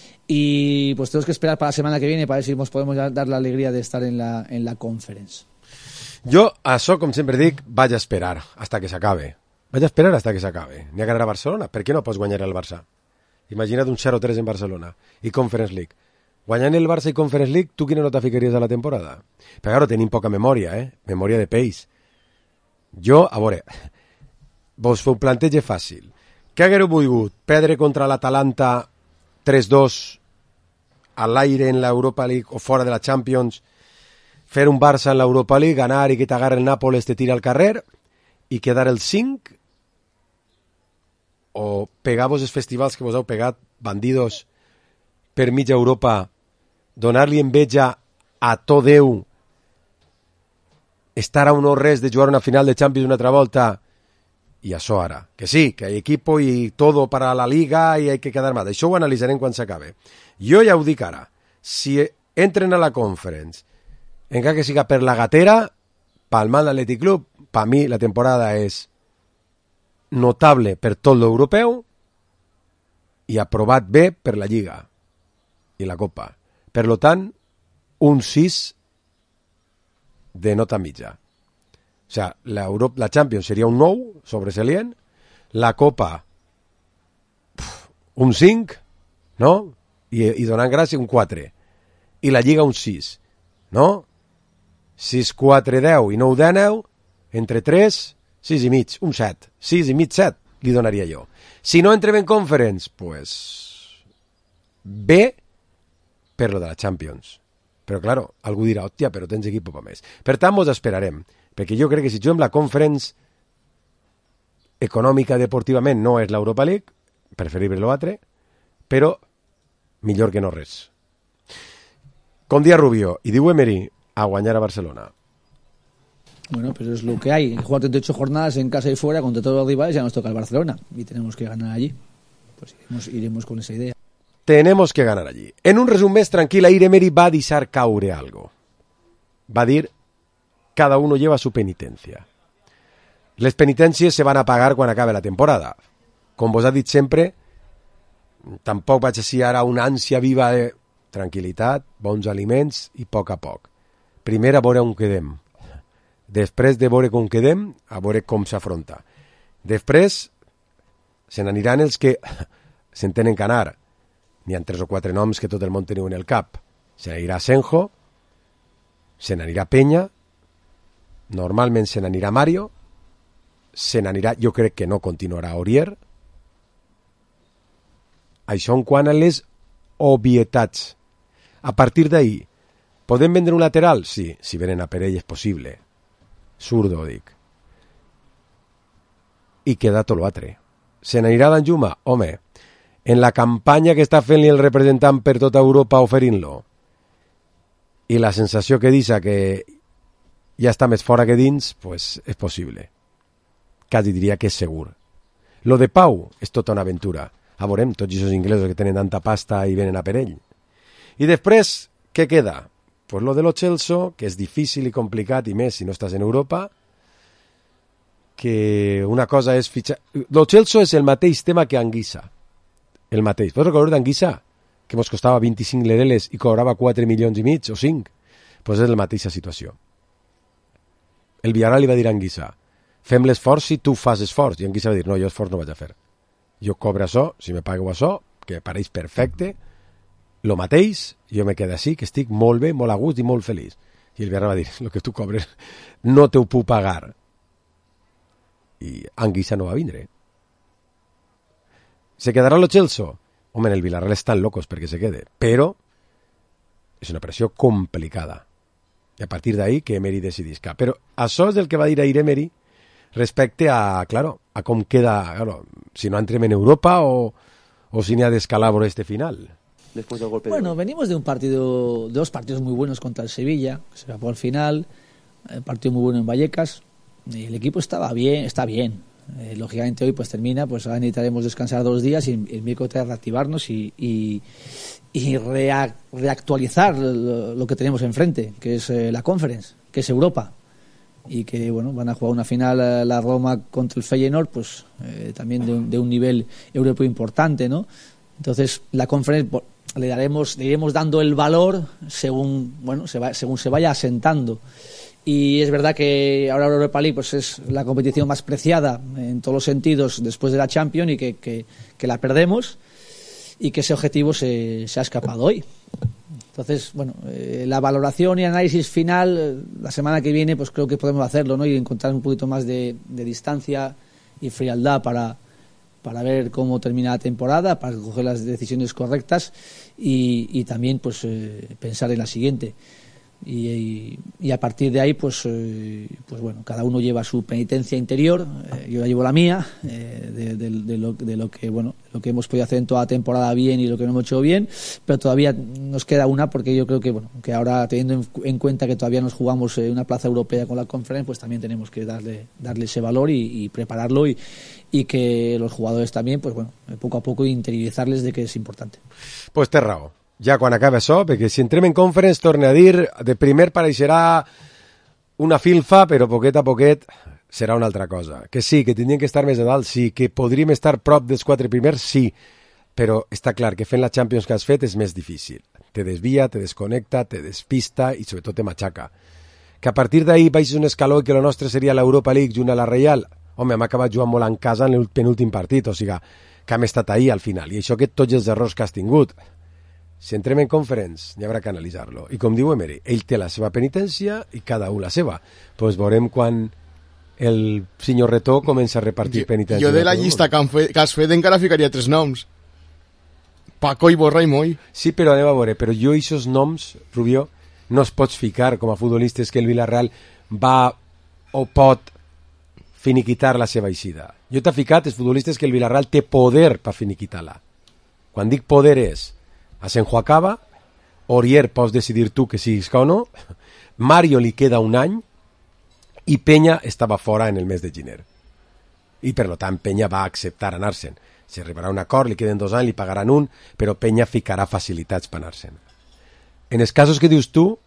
Speaker 12: y pues tenemos que esperar para la semana que viene para ver si nos podemos dar la alegría de estar en la, en la Conference.
Speaker 4: Jo, això, com sempre dic, vaig a esperar hasta que s'acabe. Vaig a esperar hasta que s'acabe. N'hi ha ganar a Barcelona. Per què no pots guanyar el Barça? Imagina't un zero tres en Barcelona i Conference League. Guanyant el Barça i Conference League, tu quina nota ficaries a la temporada? Però, claro, tenim poca memòria, eh? Memòria de peix. Jo, a veure, vos feu planteja fàcil. Què haguereu volgut? Perdre contra l'Atalanta tres dos a l'aire en l'Europa League o fora de la Champions, fer un Barça en l'Europa League, ganar i que t'agarra el Nàpoles, te tira al carrer i quedar el cinc, o pegar-vos els festivals que vos heu pegat, bandidos, per mitja Europa, donar-li enveja a tot Déu, estar a un o res de jugar una final de Champions una altra volta, i això ara, que sí, que hay equipo y todo para la Liga y hay que quedar más. Això ho analitzarem quan s'acabe. Jo ja ho dic ara, si entren a la Conference, encara que siga per la gatera, palmant l'Athletic Club, per mi la temporada és notable per tot l'europeu i aprovat bé per la Lliga i la Copa. Per lo tant, un sis de nota mitja. O sea, la, Europa, la Champions seria un nou, sobresalient, la Copa pf, un cinc, no? I, i donant gràcia un quatre. I la Lliga un sis, no? sis, quatre, deu i nou, deu, entre tres, sis i mig, un set. sis i mig, set, li donaria jo. Si no entrem en Conference, pues bé per lo de la Champions. Però, claro, algú dirà, hòstia, però tens equip per més. Per tant, mos esperarem. Perquè jo crec que si juguem la Conference econòmica deportivament no és l'Europa League, preferible l'altre, però millor que no res. Com dia Rubio, i diu Emery, a guanyar a Barcelona.
Speaker 12: Bueno, pero es lo que hay. Jugar treinta y ocho jornadas en casa y fuera contra todos los rivales, ya nos toca el Barcelona y tenemos que ganar allí. Pues iremos, iremos con esa idea.
Speaker 4: Tenemos que ganar allí. En un resum més tranquil, Aire Emery va deixar caure algo. Va dir, cada uno lleva su penitencia. Les penitències se van a pagar quan acabe la temporada. Com vos ha dit sempre, tampoc vaig així ara una ànsia viva de tranquil·litat, bons aliments i a poc a poc. Primer a veure on quedem. Després de veure com quedem, a veure com s'afronta. Després se n'aniran els que se'n tenen que anar. N'hi ha tres o quatre noms que tot el món teniu en el cap. Se n'anirà Senjo, se n'anirà Peña, normalment se n'anirà Mario, se n'anirà, jo crec que no continuarà Aurier. Això en quant a les obvietats. A partir d'ahí, podem vendre un lateral? Sí, si venen a per ell és possible. Zurdo, dic. I queda tot l'altre. Se n'anirà Danjuma? Home, en la campanya que està fent-li el representant per tota Europa oferint-lo, i la sensació que deixa que ja està més fora que dins, pues és possible. Quasi diria que és segur. Lo de Pau és tota una aventura. A veurem, tots aquests inglesos que tenen tanta pasta i venen a per ell. I després, què queda? Pues lo de lo Chelsea, que és difícil i complicat, i més si no estàs en Europa, que una cosa és fitxar... Lo Chelsea és el mateix tema que Anguissa. El mateix. Vos recordeu d'Anguissa? Que mos costava vint-i-cinc lereles i cobrava quatre milions i mig o cinc? Pues és la mateixa situació. El Villarreal li va dir a Anguissa, fem l'esforç si tu fas esforç. I Anguissa va dir, no, jo esforç no vaig a fer. Jo cobro això, si me pagueu això, que pareix perfecte, lo mateix, jo me quedo així, que estic molt bé, molt a gust i molt feliç. I el Villarreal va dir, el que tu cobres no te ho puc pagar. I Anguissa no va vindre. ¿Se quedarà lo Chelsea? Home, en el Villarreal estan locos perquè se quede, però és una operació complicada. I a partir d'ahí que Emery decidisca. Però això és el que va dir ahir Emery respecte a, claro, a com queda, claro, si no entrem en Europa o, o si n'hi ha descalabro este final.
Speaker 13: Después del golpe
Speaker 12: bueno,
Speaker 13: de...
Speaker 12: venimos de un partido, de dos partidos muy buenos contra el Sevilla, que se acabó al final, un partido muy bueno en Vallecas, y el equipo estaba bien, está bien. Eh, lógicamente hoy pues termina, pues ahora necesitaremos descansar dos días y el miércoles reactivarnos y, y, y rea, reactualizar lo, lo que tenemos enfrente, que es eh, la Conference, que es Europa. Y que bueno, van a jugar una final eh, la Roma contra el Feyenoord, pues eh, también de un, de un nivel europeo importante, ¿no? Entonces la Conference pues, le daremos, le iremos dando el valor según bueno se va, según se vaya asentando. y es verdad que ahora la Europa League pues es la competición más preciada en todos los sentidos después de la Champions y que, que, que la perdemos y que ese objetivo se, se ha escapado hoy. Entonces, bueno, eh, la valoración y análisis final eh, la semana que viene pues creo que podemos hacerlo, ¿no? Y encontrar un poquito más de, de distancia y frialdad para, para ver cómo termina la temporada, para coger las decisiones correctas y, y también pues eh, pensar en la siguiente. Y, y, y a partir de ahí pues eh, pues bueno, cada uno lleva su penitencia interior, eh, yo ya llevo la mía, eh, de, de, de, lo, de lo que bueno lo que hemos podido hacer en toda la temporada bien y lo que no hemos hecho bien, pero todavía nos queda una, porque yo creo que bueno que ahora, teniendo en, en cuenta que todavía nos jugamos eh, una plaza europea con la Conference, pues también tenemos que darle darle ese valor y, y prepararlo y, y que los jugadores también pues bueno, poco a poco interiorizarles de que es importante.
Speaker 4: Pues té raó. Ja quan acaba això, perquè si entrem en Conference, torne a dir, de primer pareixerà una filfa, però poquet a poquet serà una altra cosa. Que sí, que tindrien que estar més a dalt, sí, que podríem estar prop dels quatre primers, sí, però està clar que fent la Champions que has fet és més difícil. Te desvia, te desconnecta, te despista i sobretot te matxaca. Que a partir d'ahir baixes un escaló i que el nostre seria l'Europa League junt a la Reial, home, hem acabat jugant molt en casa en el penúltim partit, o sigui, que hem estat ahir al final, i això que tots els errors que has tingut. Si entrem en Conference, n'hi haurà que analitzar-lo. I com diu Emery, ell té la seva penitència i cada un la seva. Doncs pues veurem quan el senyor Retó comença a repartir penitència.
Speaker 6: Jo de la llista que, fe, que has fet encara ficaria tres noms. Paco, Iborra i Moy.
Speaker 4: Sí, però anem a veure, però jo aquests noms, Rubió, no els pots ficar com a futbolistes que el Villarreal va o pot finiquitar la seva eixida. Jo t'he ficat els futbolistes que el Villarreal té poder per finiquitar-la. Quan dic poder és Asenjo acaba, Orier pots decidir tu que siguis que o no, Mario li queda un any i Peña estava fora en el mes de gener. I per tant Peña va acceptar anar-se'n. Si arribarà a un acord, li queden dos anys, li pagaran un, però Peña ficarà facilitats per anar-se'n. En els casos que dius tu,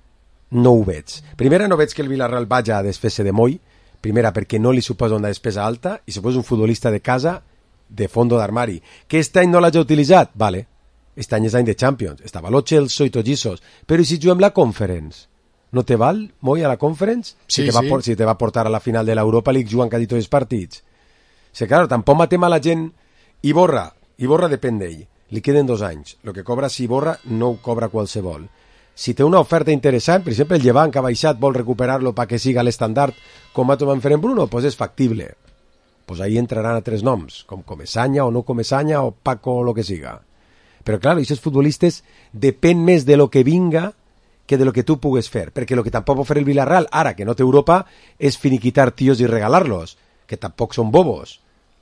Speaker 4: no ho veig. Primera, no veig que el Villarreal vagi a desfer-se de Moy, primera perquè no li suposa una despesa alta i suposa un futbolista de casa de fondo d'armari. Que aquest any no l'hagi utilitzat? Vale. Aquest any és any de Champions, estava Lo Celso i Tollisos, però i si juguem la Conference? No te val, Moy, a la Conference?
Speaker 6: Sí,
Speaker 4: si, te va,
Speaker 6: sí.
Speaker 4: si te va portar a la final de l'Europa League jugant quasi tots els partits. O sigui, claro, tampoc matem a la gent. Iborra, Iborra depèn d'ell, li queden dos anys. El que cobra si Iborra no ho cobra qualsevol. Si té una oferta interessant, per exemple, el Llevant que ha baixat vol recuperar-lo perquè siga l'estandard com ha tomat fer en Bruno, doncs és factible. Pues ahí entraran a tres noms, com Comesaña o no Comesaña o Paco o lo que siga. Però, clar, aquests futbolistes depèn més de lo que vinga que de lo que tu pugues fer, perquè el que tampoc pot fer el Villarreal, ara que no té Europa, és finiquitar tios i regalar-los, que tampoc són bobos.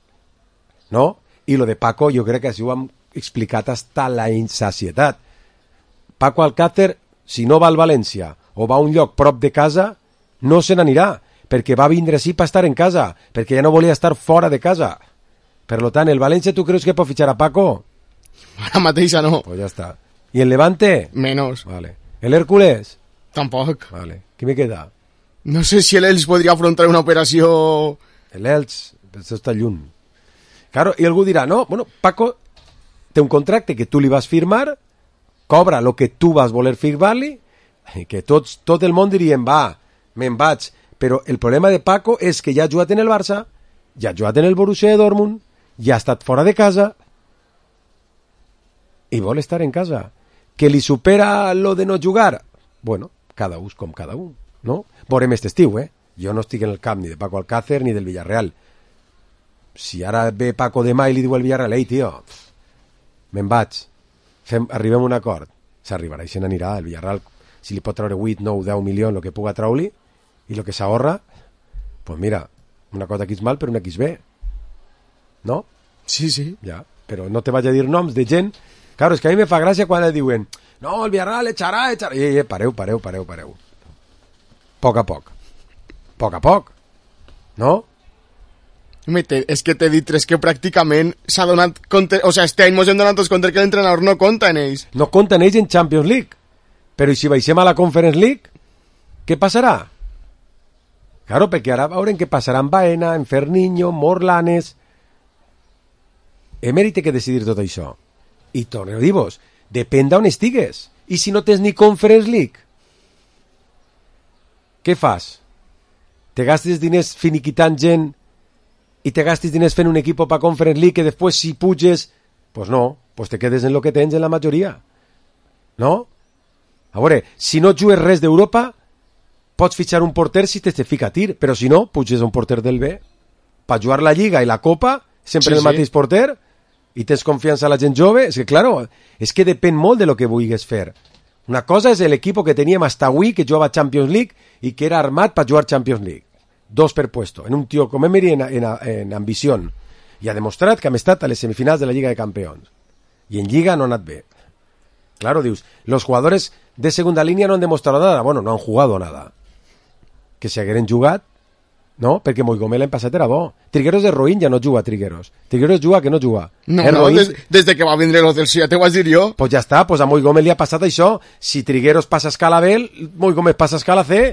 Speaker 4: No? I lo de Paco, jo crec que així ho hem explicat hasta la insacietat. Paco Alcácer, si no va al València o va a un lloc prop de casa, no se n'anirà, perquè va vindre així per estar en casa, perquè ja no volia estar fora de casa. Per tant, el València, tu creus que pot fitxar a Paco?
Speaker 6: Ara mateixa no.
Speaker 4: Pues ja està. ¿Y el Levante?
Speaker 6: Menos.
Speaker 4: Vale. ¿El Hércules?
Speaker 6: Tampoc.
Speaker 4: Vale. ¿Qué me queda?
Speaker 6: No sé si el Elx podria afrontar una operació...
Speaker 4: El Elx, això està lluny. Claro, i algú dirà, no, bueno, Paco té un contracte que tu li vas firmar, cobra lo que tu vas voler firmar-li, que tots, tot el món dirien, va, me'n vaig. Però el problema de Paco és que ja ha jugat en el Barça, ja ha jugat en el Borussia de Dortmund, ja ha estat fora de casa, i vol estar en casa. Que li supera lo de no jugar? Bueno, cada un com cada un, no? Veurem este estiu, eh? Jo no estic en el camp ni de Paco Alcácer ni del Villarreal. Si ara ve Paco demà i li diu al Villarreal, ei, tio, me'n vaig, fem, arribem a un acord. S'arribarà i se n'anirà. El Villarreal, si li pot treure vuit, nou, deu milions, el que puga treure-li, i el que s'ahorra, pues mira, una cosa aquí és mal, però una aquí és bé. No?
Speaker 6: Sí, sí.
Speaker 4: Ja, però no te vaig a dir noms de gent. Claro, és que a mi me fa gràcia quan diuen no, el Villarreal echarà, echarà... I, i, pareu, pareu, pareu, pareu. Poc a poc. Poc a poc. No?
Speaker 6: Home, te, és que t'he dit tres que pràcticament s'ha donat compte... O sigui, este any mos hem donat tots compte que l'entrenador no compta en ells.
Speaker 4: No compta en ells en Champions League. Però si baixem a la Conference League, què passarà? Claro, perquè ara veurem què passarà en Baena, en Ferniño, Morlanes... Emery té que decidir tot això. I torno a dir-vos, depèn d'on estigues. I si no tens ni Conference League? què fas? Te gastes diners finiquitant gent i te gastes diners fent un equip per Conference League que després si puges, pues no, pues te quedes en lo que tens en la majoria. No? A veure, si no jugues res d'Europa, pots fitxar un porter si te fica a tir, però si no, puges un porter del B. Per jugar la Lliga i la Copa, sempre sí, el mateix sí. porter, i tens confiança a la gent jove, és que, claro, és que depèn molt de lo que vulguis fer. Una cosa és l'equip que teníem hasta avui, que jugava Champions League i que era armat per jugar Champions League. Dos per puesto, en un tio com Emery en, en, en ambició. I ha demostrat que hem estat a les semifinals de la Lliga de Campeons. I en Lliga no ha anat bé. Claro, dius, los jugadores de segunda línea no han demostrado nada. Bueno, no han jugado nada. Que si hagueren jugat, no? Perquè Moigomé l'any passat era bo. Trigueros de Roín ja no juga, Trigueros. Trigueros juga que no juga.
Speaker 6: No, eh, no, des, des de que va vindre lo del Sia, te ho has dir jo.
Speaker 4: Pues ja està, pues a Moigomé li ha passat això. Si Trigueros passa a escala B, Moigomé passa a escala C.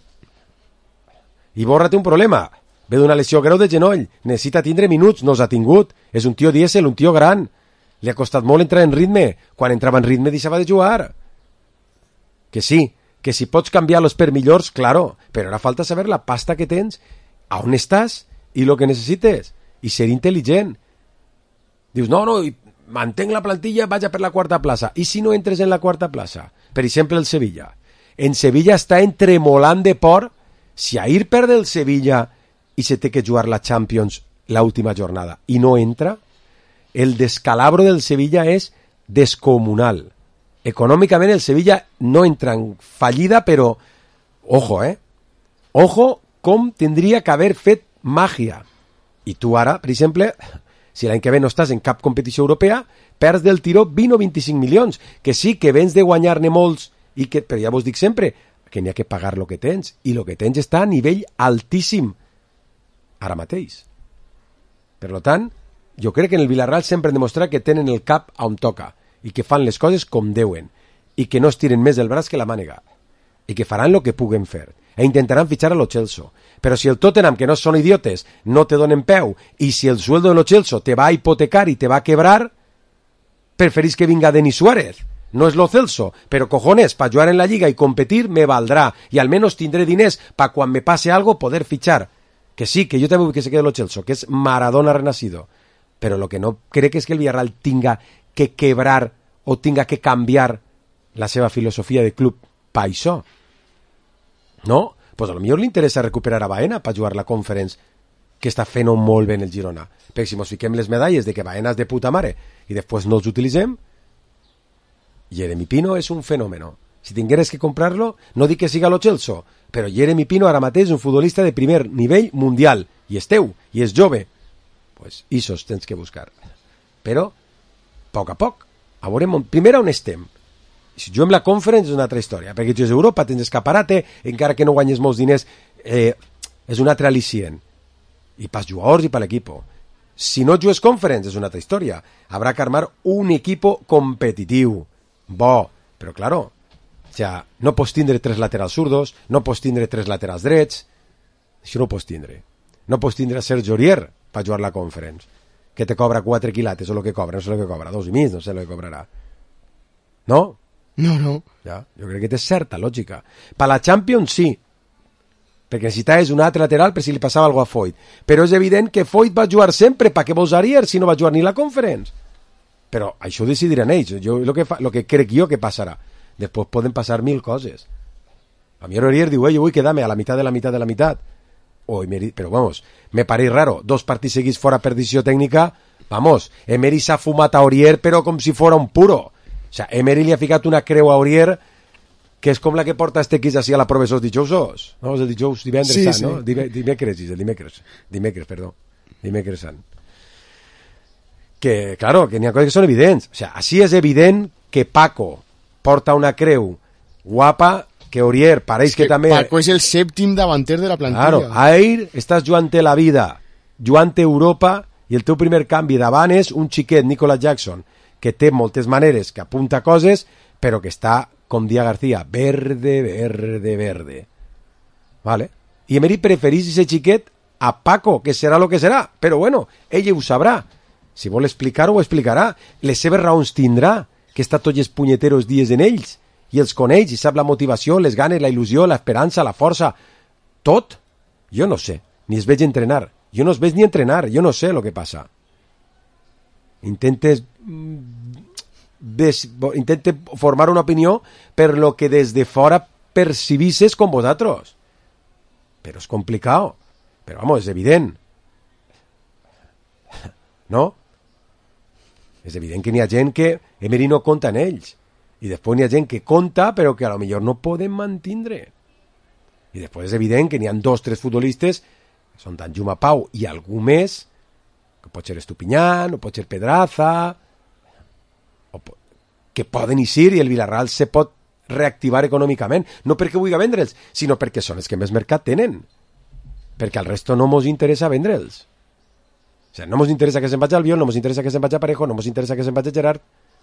Speaker 4: I Borra té un problema. Ve d'una lesió greu de genoll. Necessita tindre minuts, no els ha tingut. És un tio dièsel, un tio gran. Li ha costat molt entrar en ritme. Quan entrava en ritme deixava de jugar. Que sí, que si pots canviar-los per millors, claro, però ara falta saber la pasta que tens, a on estàs i el que necessites, i ser intel·ligent. Dius, no, no, mantenc la plantilla, vaig a per la quarta plaça. I si no entres en la quarta plaça? Per exemple, el Sevilla. En Sevilla està entremolant de por si ahir perde el Sevilla i se té que jugar la Champions l'última jornada i no entra, el descalabro del Sevilla és descomunal. Econòmicament el Sevilla no entra en fallida, però ojo, eh? Ojo com tindria que haver fet màgia. I tu ara, per exemple, si l'any que ve no estàs en cap competició europea, perds del tiró vint o vint-i-cinc milions, que sí, que vens de guanyar-ne molts, i que, però ja vos dic sempre, que n'hi ha que pagar el que tens, i el que tens està a nivell altíssim, ara mateix. Per tant, jo crec que en el Villarreal sempre han demostrat que tenen el cap on toca, i que fan les coses com deuen, i que no es tiren més el braç que la mànega, i que faran el que puguen fer, e intentaran fitxar a lo Chelsea. Però si el Tottenham, que no són idiotes, no te donen peu, i si el sueldo de lo Chelsea te va a hipotecar i te va a quebrar, preferís que vinga Denis Suárez. No es lo Celso, pero cojones, para jugar en la Lliga y competir me valdrá, y al menos tindré diners para cuando me pase algo poder fichar. Que sí, que yo también vull que se quede lo Chelsea, que es Maradona renacido. Pero lo que no crec és que el Villarreal tinga que quebrar o tinga que canviar la seva filosofia de club pa això. No? Pues a lo millor li interessa recuperar a Baena per jugar la Conference, que està fent molt bé en el Girona. Perquè si mos fiquem les medalles de que Baena és de puta mare i després no els utilitzem, Jeremy Pino és un fenómeno. Si tingueres que comprarlo, no dic que siga lo Chelsea, però Jeremy Pino ara mateix és un futbolista de primer nivell mundial, i és teu, i és jove. Pues isos tens que buscar. Però, a poc a poc, a veure, primer on estem. Si juguem la Conference és una altra història, perquè tu és Europa, tens escaparate, encara que no guanyes molts diners, eh, és un altre al·licient. I pas jugadors i per l'equip. Si no jugues Conference és una altra història. Habrá que armar un equipo competitiu. Bo, però claro, o sea, no pots tindre tres laterals zurdos, no pots tindre tres laterals drets, això no ho pots tindre. No pots tindre Sergio Aurier per jugar la Conference, que te cobra quatre quilates o el que cobra, no sé el que cobra, dos i mig, no sé el que cobrarà. No?
Speaker 6: No, no.
Speaker 4: Ja, jo crec que té certa lògica. Per la Champions sí, perquè necessitaves un altre lateral per si li passava alguna cosa a Foyt. Però és evident que Foyt va jugar sempre, per què vols Aurier si no va jugar ni la Conference? Però això ho decidiran ells. Jo, lo, que fa, lo que crec jo que passarà. Després poden passar mil coses. A mi Aurier diu, jo vull quedar-me a la meitat de la meitat de la meitat. Oh, Emery, però vamos, me pareix raro. Dos partits seguits fora per decisió tècnica, vamos, Emery s'ha fumat a Aurier però com si fora un puro. O sea, Emery li ha ficat una creu a Aurier que és com la que porta este equip així a la prova els dijousos. No, els dijous divendres
Speaker 6: sí,
Speaker 4: sant,
Speaker 6: sí.
Speaker 4: no? Dime, dimecres, el dimecres. Dimecres, perdó. Dimecres sant. Que, claro, que n'hi ha coses que són evidents. O sea, així és evident que Paco porta una creu guapa, que Aurier pareix que, que també...
Speaker 6: Paco és el sèptim davanter de la plantilla.
Speaker 4: Claro, ahir estàs jugant la vida, jugant Europa, i el teu primer canvi davant és un xiquet, Nicolas Jackson, que té moltes maneres, que apunta coses, però que està, com dia García, verde, verde, verde. Vale? I Emery preferís ese xiquet a Paco, que serà lo que serà, però bueno, ell ho sabrà. Si vol explicar-ho, ho explicarà. Les seves raons tindrà, que està tots els punyeteros dies en ells, i els coneix i sap la motivació, les ganes, la il·lusió, l'esperança, la força, tot? Jo no sé, ni es veig entrenar. Jo no es veig ni entrenar, jo no sé el que passa. Intentes des, intente formar una opinió per lo que des de fora percibisses com vosaltres. Però és complicat. Però, vamos, és evident. No? És evident que n'hi ha gent que Emery no compta en ells. I després n'hi ha gent que compta però que a lo millor no poden mantindre. I després és evident que n'hi ha dos, tres futbolistes que són tant Juma Pau i algú més, que pot ser Estupiñán, o pot ser Pedraza, o po- que poden eixir i el Villarreal se pot reactivar econòmicament. No perquè vulgui vendre'ls, sinó perquè són els que més mercat tenen. Perquè al resto no mos interessa vendre'ls. O sigui, no mos interessa que se'n vagi Albiol, no mos interessa que se'n vagi Parejo, no mos interessa que se'n vagi Gerard.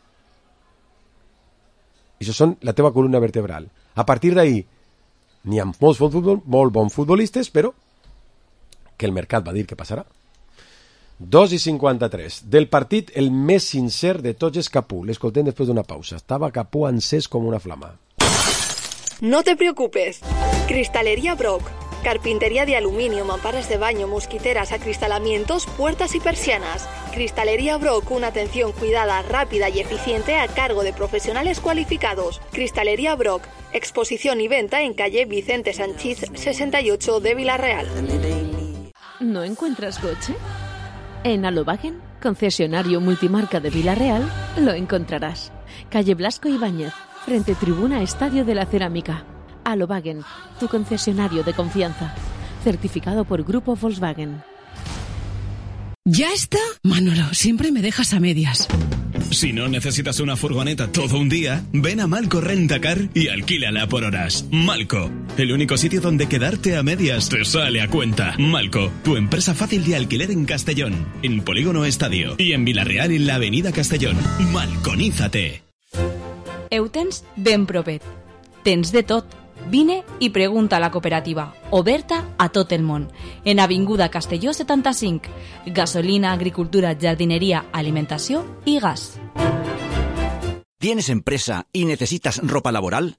Speaker 4: I això són la teva columna vertebral. A partir d'ahí, n'hi ha molts bon futbol, molt bons futbolistes, però que el mercat va dir que passarà. dos i cinquanta-tres. Del partit, el més sincer de tots és Capú. L'escoltem després d'una pausa. Estava Capú encès com una flama.
Speaker 13: No te preocupes. Cristalería Brock. Carpintería de aluminio, mamparas de baño, mosquiteras, acristalamientos, puertas y persianas. Cristalería Brock, una atención cuidada, rápida y eficiente a cargo de profesionales cualificados. Cristalería Brock, exposición y venta en calle Vicente Sanchís sesenta y ocho de Villarreal.
Speaker 14: ¿No encuentras coche? En Alobagen, concesionario multimarca de Villarreal, lo encontrarás. Calle Blasco Ibáñez, frente tribuna Estadio de la Cerámica. Alobagen, tu concesionario de confianza. Certificado por Grupo Volkswagen.
Speaker 15: ¿Ya está? Manolo, siempre me dejas a medias.
Speaker 16: Si no necesitas una furgoneta todo un día, ven a Malco Rentacar y alquílala por horas. Malco, el único sitio donde quedarte a medias te sale a cuenta. Malco, tu empresa fácil de alquiler en Castellón, en Polígono Estadio y en Villarreal en la Avenida Castellón. Malconízate.
Speaker 10: Heu tens ben propet. Tens de tot. Vine i pregunta a la cooperativa, oberta a tot el món. En Avinguda Castelló setanta-cinc. Gasolina, agricultura, jardinería, alimentació i gas.
Speaker 17: ¿Tienes empresa y necesitas ropa laboral?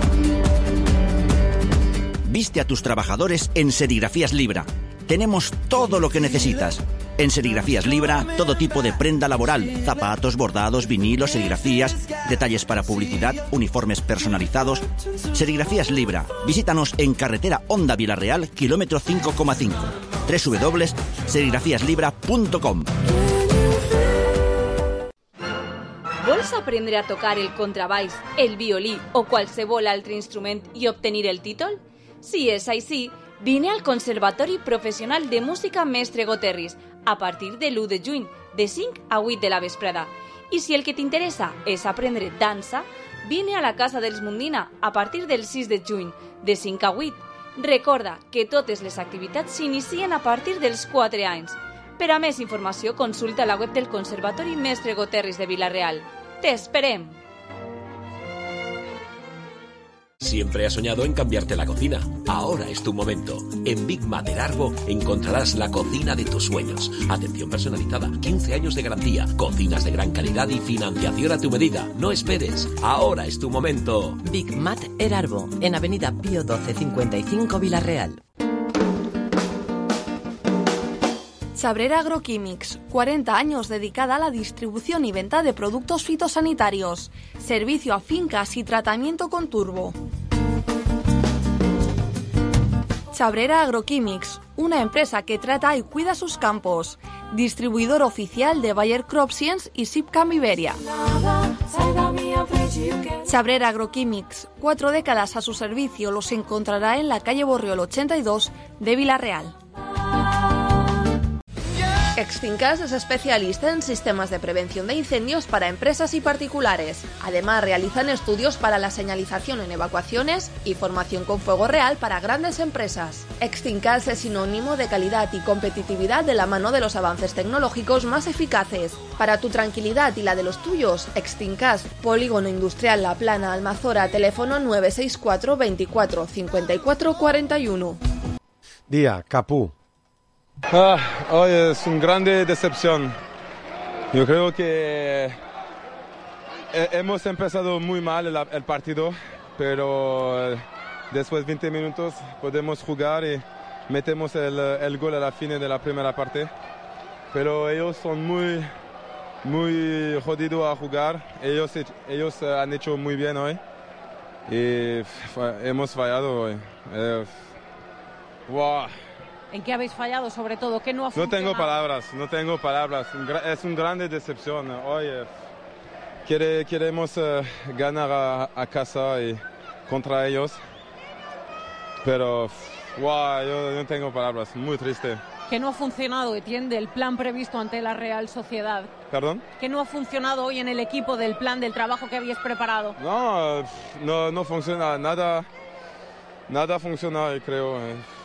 Speaker 17: Viste a tus trabajadores en Serigrafías Libra. Tenemos todo lo que necesitas. En Serigrafías Libra, todo tipo de prenda laboral, zapatos, bordados, vinilos, serigrafías, detalles para publicidad, uniformes personalizados. Serigrafías Libra. Visítanos en carretera Honda Villarreal, kilómetro cinco coma cinco. doble u doble u doble u punto serigrafías libra punto com.
Speaker 10: Vols aprendre a tocar el contrabaix, el violí o qualsevol altre instrument i obtenir el títol? Si és així, vine al Conservatori Professional de Música Mestre Goterris a partir de l'u de juny, de cinc a vuit de la vesprada. I si el que t'interessa és aprendre dansa, vine a la Casa dels Mundina a partir del sis de juny, de cinc a vuit. Recorda que totes les activitats s'inicien a partir dels quatre anys. Per a més informació, consulta la web del Conservatori Mestre Goterris de Villarreal. ¡Te esperem!
Speaker 18: Siempre has soñado en cambiarte la cocina. Ahora es tu momento. En Big Mat Erarbo encontrarás la cocina de tus sueños. Atención personalizada, quince años de garantía, cocinas de gran calidad y financiación a tu medida. No esperes. Ahora es tu momento.
Speaker 19: Big Mat Erarbo, en Avenida Pío doce cincuenta y cinco Villarreal.
Speaker 13: Chabrera Agroquímics, cuarenta años dedicada a la distribución y venta de productos fitosanitarios. Servicio a fincas y tratamiento con turbo. Chabrera Agroquímics, una empresa que trata y cuida sus campos. Distribuidor oficial de Bayer Crop Science y Sipcam Iberia. Chabrera Agroquímics, cuatro décadas a su servicio, los encontrará en la calle Borriol ochenta y dos de Villarreal. Extincas es especialista en sistemas de prevención de incendios para empresas y particulares. Además, realizan estudios para la señalización en evacuaciones y formación con fuego real para grandes empresas. Extincas es sinónimo de calidad y competitividad de la mano de los avances tecnológicos más eficaces. Para tu tranquilidad y la de los tuyos, Extincas, Polígono Industrial La Plana, Almazora, teléfono nueve seis cuatro veinticuatro cincuenta y cuatro cuarenta y uno.
Speaker 4: Día, Capú.
Speaker 20: Ah, hoy es una grande decepción. Yo creo que eh, hemos empezado muy mal el, el partido, pero eh, después de veinte minutos podemos jugar y metemos el, el gol a la fin de la primera parte. Pero ellos son muy, muy jodidos a jugar. Ellos, ellos eh, han hecho muy bien hoy y f- hemos fallado hoy. Eh, wow.
Speaker 21: ¿En qué habéis fallado sobre todo? ¿Qué no ha
Speaker 20: No
Speaker 21: funcionado?
Speaker 20: tengo palabras, no tengo palabras. Es una grande decepción. Hoy eh, quiere, queremos eh, ganar a, a casa y contra ellos. Pero wow, yo no tengo palabras, muy triste.
Speaker 21: ¿Qué no ha funcionado, Etienne, del plan previsto ante la Real Sociedad?
Speaker 20: ¿Perdón?
Speaker 21: ¿Qué no ha funcionado hoy en el equipo del plan, del trabajo que habíais preparado?
Speaker 20: No, no, no funciona nada. Nada funciona, creo.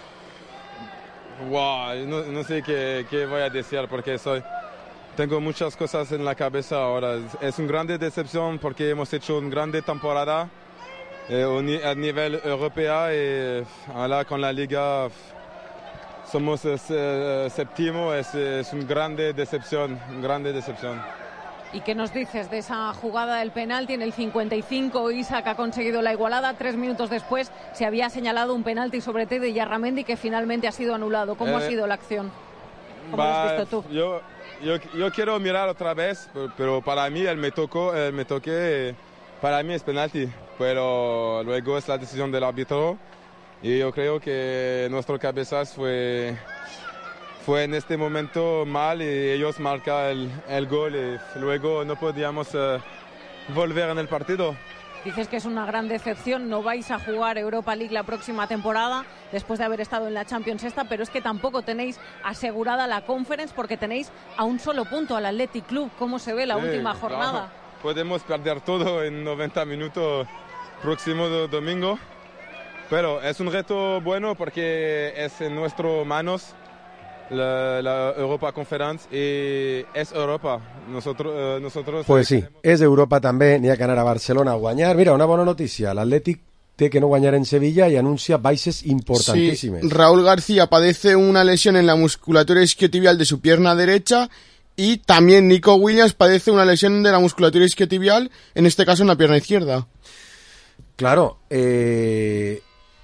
Speaker 20: Wow, no, no sé qué, qué voy a decir porque soy, tengo muchas cosas en la cabeza ahora. Es una grande decepción porque hemos hecho una grande temporada eh, a nivel europeo y ahora con la liga somos eh, séptimo. Es, es una grande decepción, una grande decepción.
Speaker 21: ¿Y qué nos dices de esa jugada del penalti en el cincuenta y cinco? Isaac ha conseguido la igualada. Tres minutos después se había señalado un penalti sobre Tede Yarramendi que finalmente ha sido anulado. ¿Cómo
Speaker 20: Eh,
Speaker 21: ha sido la acción? ¿Cómo
Speaker 20: Va,
Speaker 21: lo has visto tú?
Speaker 20: Yo, yo, yo quiero mirar otra vez, pero, pero para mí él me tocó, él me toqué, para mí es penalti, pero luego es la decisión del árbitro y yo creo que nuestro cabezas fue, fue en este momento mal y ellos marcan el, el gol y luego no podíamos eh, volver en el partido.
Speaker 21: Dices que es una gran decepción, no vais a jugar Europa League la próxima temporada después de haber estado en la Champions esta, pero es que tampoco tenéis asegurada la Conference porque tenéis a un solo punto al Athletic Club. ¿Cómo se ve la
Speaker 20: Sí,
Speaker 21: última
Speaker 20: no,
Speaker 21: jornada?
Speaker 20: podemos perder todo en noventa minutos próximo do- domingo, pero es un reto bueno porque es en nuestras manos la, la Europa Conference y es Europa. Nosotros, eh, nosotros
Speaker 4: Pues sí, és Europa també, n'hi ha que anar a Barcelona a guanyar. Mira, una bona notícia, l'Atlètic té que no guanyar en Sevilla y anuncia baixes importantíssimes.
Speaker 6: Sí, Raúl García padece una lesión en la musculatura isquiotibial de su pierna derecha y también Nico Williams padece una lesión de la musculatura isquiotibial, en este caso en la pierna izquierda.
Speaker 4: Claro, eh...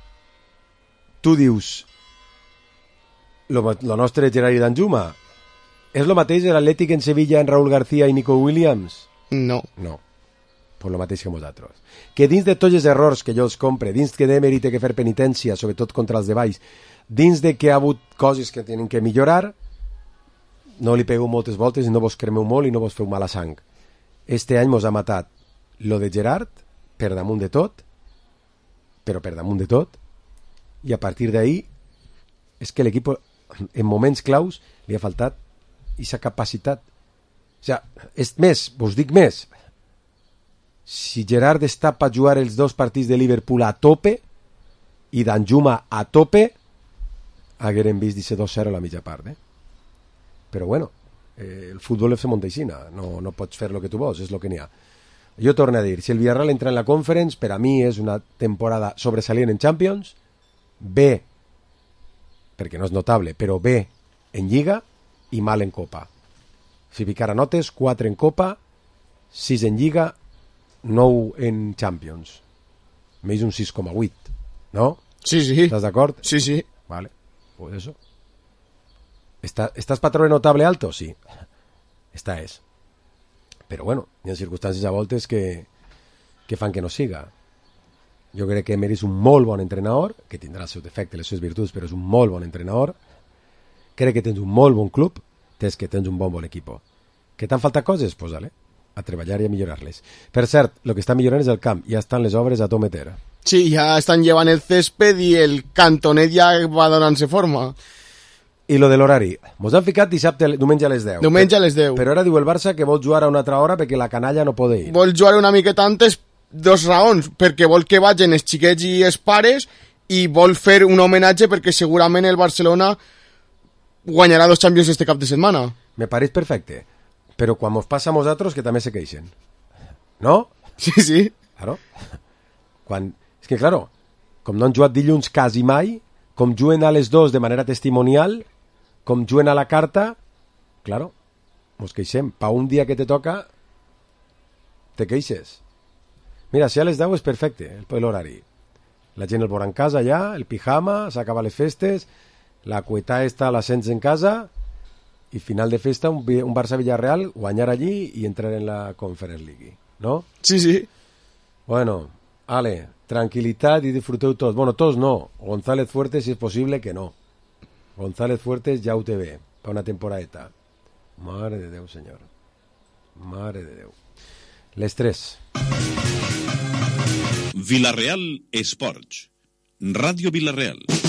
Speaker 4: tu dius lo, lo nostre Gerard Danjuma és lo mateix de l'Atlètic en Sevilla en Raúl García i Nico Williams?
Speaker 6: No.
Speaker 4: No. Pues lo mateix que nosaltres. Que dins de tots els errors que jo els compre, dins que Emery té que fer penitència, sobretot contra els de baix, dins de que ha hagut coses que tenen que millorar, no li pegueu moltes voltes i no vos cremeu molt i no vos feu mala sang. Este any mos ha matat lo de Gerard per damunt de tot, però per damunt de tot, i a partir d'ahí és que l'equip en moments claus li ha faltat aquesta capacitat. O sigui, és més, vos dic més, si Gerard està per jugar els dos partits de Liverpool a tope i Danjuma a tope, haguérem vist dice dos cero a la mitja part, eh? Però bueno, eh, el futbol se monta aixina, no, no pots fer el que tu vols, és el que n'hi ha. Jo torno a dir, si el Villarreal entra en la Conference, per a mi és una temporada sobresalient en Champions, B, perquè no és notable, però B en Lliga i mal en Copa. Si ficara notes, quatre en Copa, sis en Lliga, nou en Champions. Més un sis coma vuit, no?
Speaker 6: Sí, sí.
Speaker 4: ¿Estás d'acord?
Speaker 6: Sí, sí.
Speaker 4: Vale, pues eso. ¿Está, ¿Estás patrón notable alto? Sí. Esta és. Però bueno, hi ha circumstàncies a voltes que, que fan que no siga. Jo crec que Emery és un molt bon entrenador, que tindrà els seus defectes, les seves virtuts, però és un molt bon entrenador. Crec que tens un molt bon club, tens que tens un bon bon equip. Que t'han faltat coses? Pues dale, a treballar i a millorar-les. Per cert, el que està millorant és el camp, ja estan les obres a to meter.
Speaker 6: Sí, ya están llevant el césped y el cantonet ja va donant-se forma.
Speaker 4: I lo de l'horari. Mos han ficat dissabte, diumenge a les deu.
Speaker 6: Diumenge a les deu.
Speaker 4: Però ara diu el Barça que vol jugar a una altra hora perquè la canalla no pot ir.
Speaker 6: Vol jugar una miqueta antes, dos raons, perquè vol que vagin els xiquets i els pares i vol fer un homenatge perquè segurament el Barcelona guanyarà dos Champions este cap de setmana.
Speaker 4: Me pareix perfecte, però quan mos passa a nosaltres que també se queixen. ¿No?
Speaker 6: Sí, sí.
Speaker 4: Claro. Quan... És que, claro, com no han jugat dilluns quasi mai, com juguen a les dos de manera testimonial, com juguen a la carta, claro, mos queixem. Pa un dia que te toca, te queixes. Mira, si a les deu és perfecte, l'horari. La gent el veurà en casa ja, el pijama, s'acaba les festes, la cuetà està a l'ascens en casa, i final de festa un, un Barça-Villarreal, guanyar allí i entrar en la Conference League, ¿no?
Speaker 6: Sí, sí.
Speaker 4: Bueno, ale, tranquilitat i disfruteu tots. Bueno, tots no. González Fuertes, si és possible, que no. González Fuertes ja ho té bé, per una temporadeta. Mare de Déu, senyor. Mare de Déu. Les tres.
Speaker 3: Villarreal Esports. Ràdio Villarreal.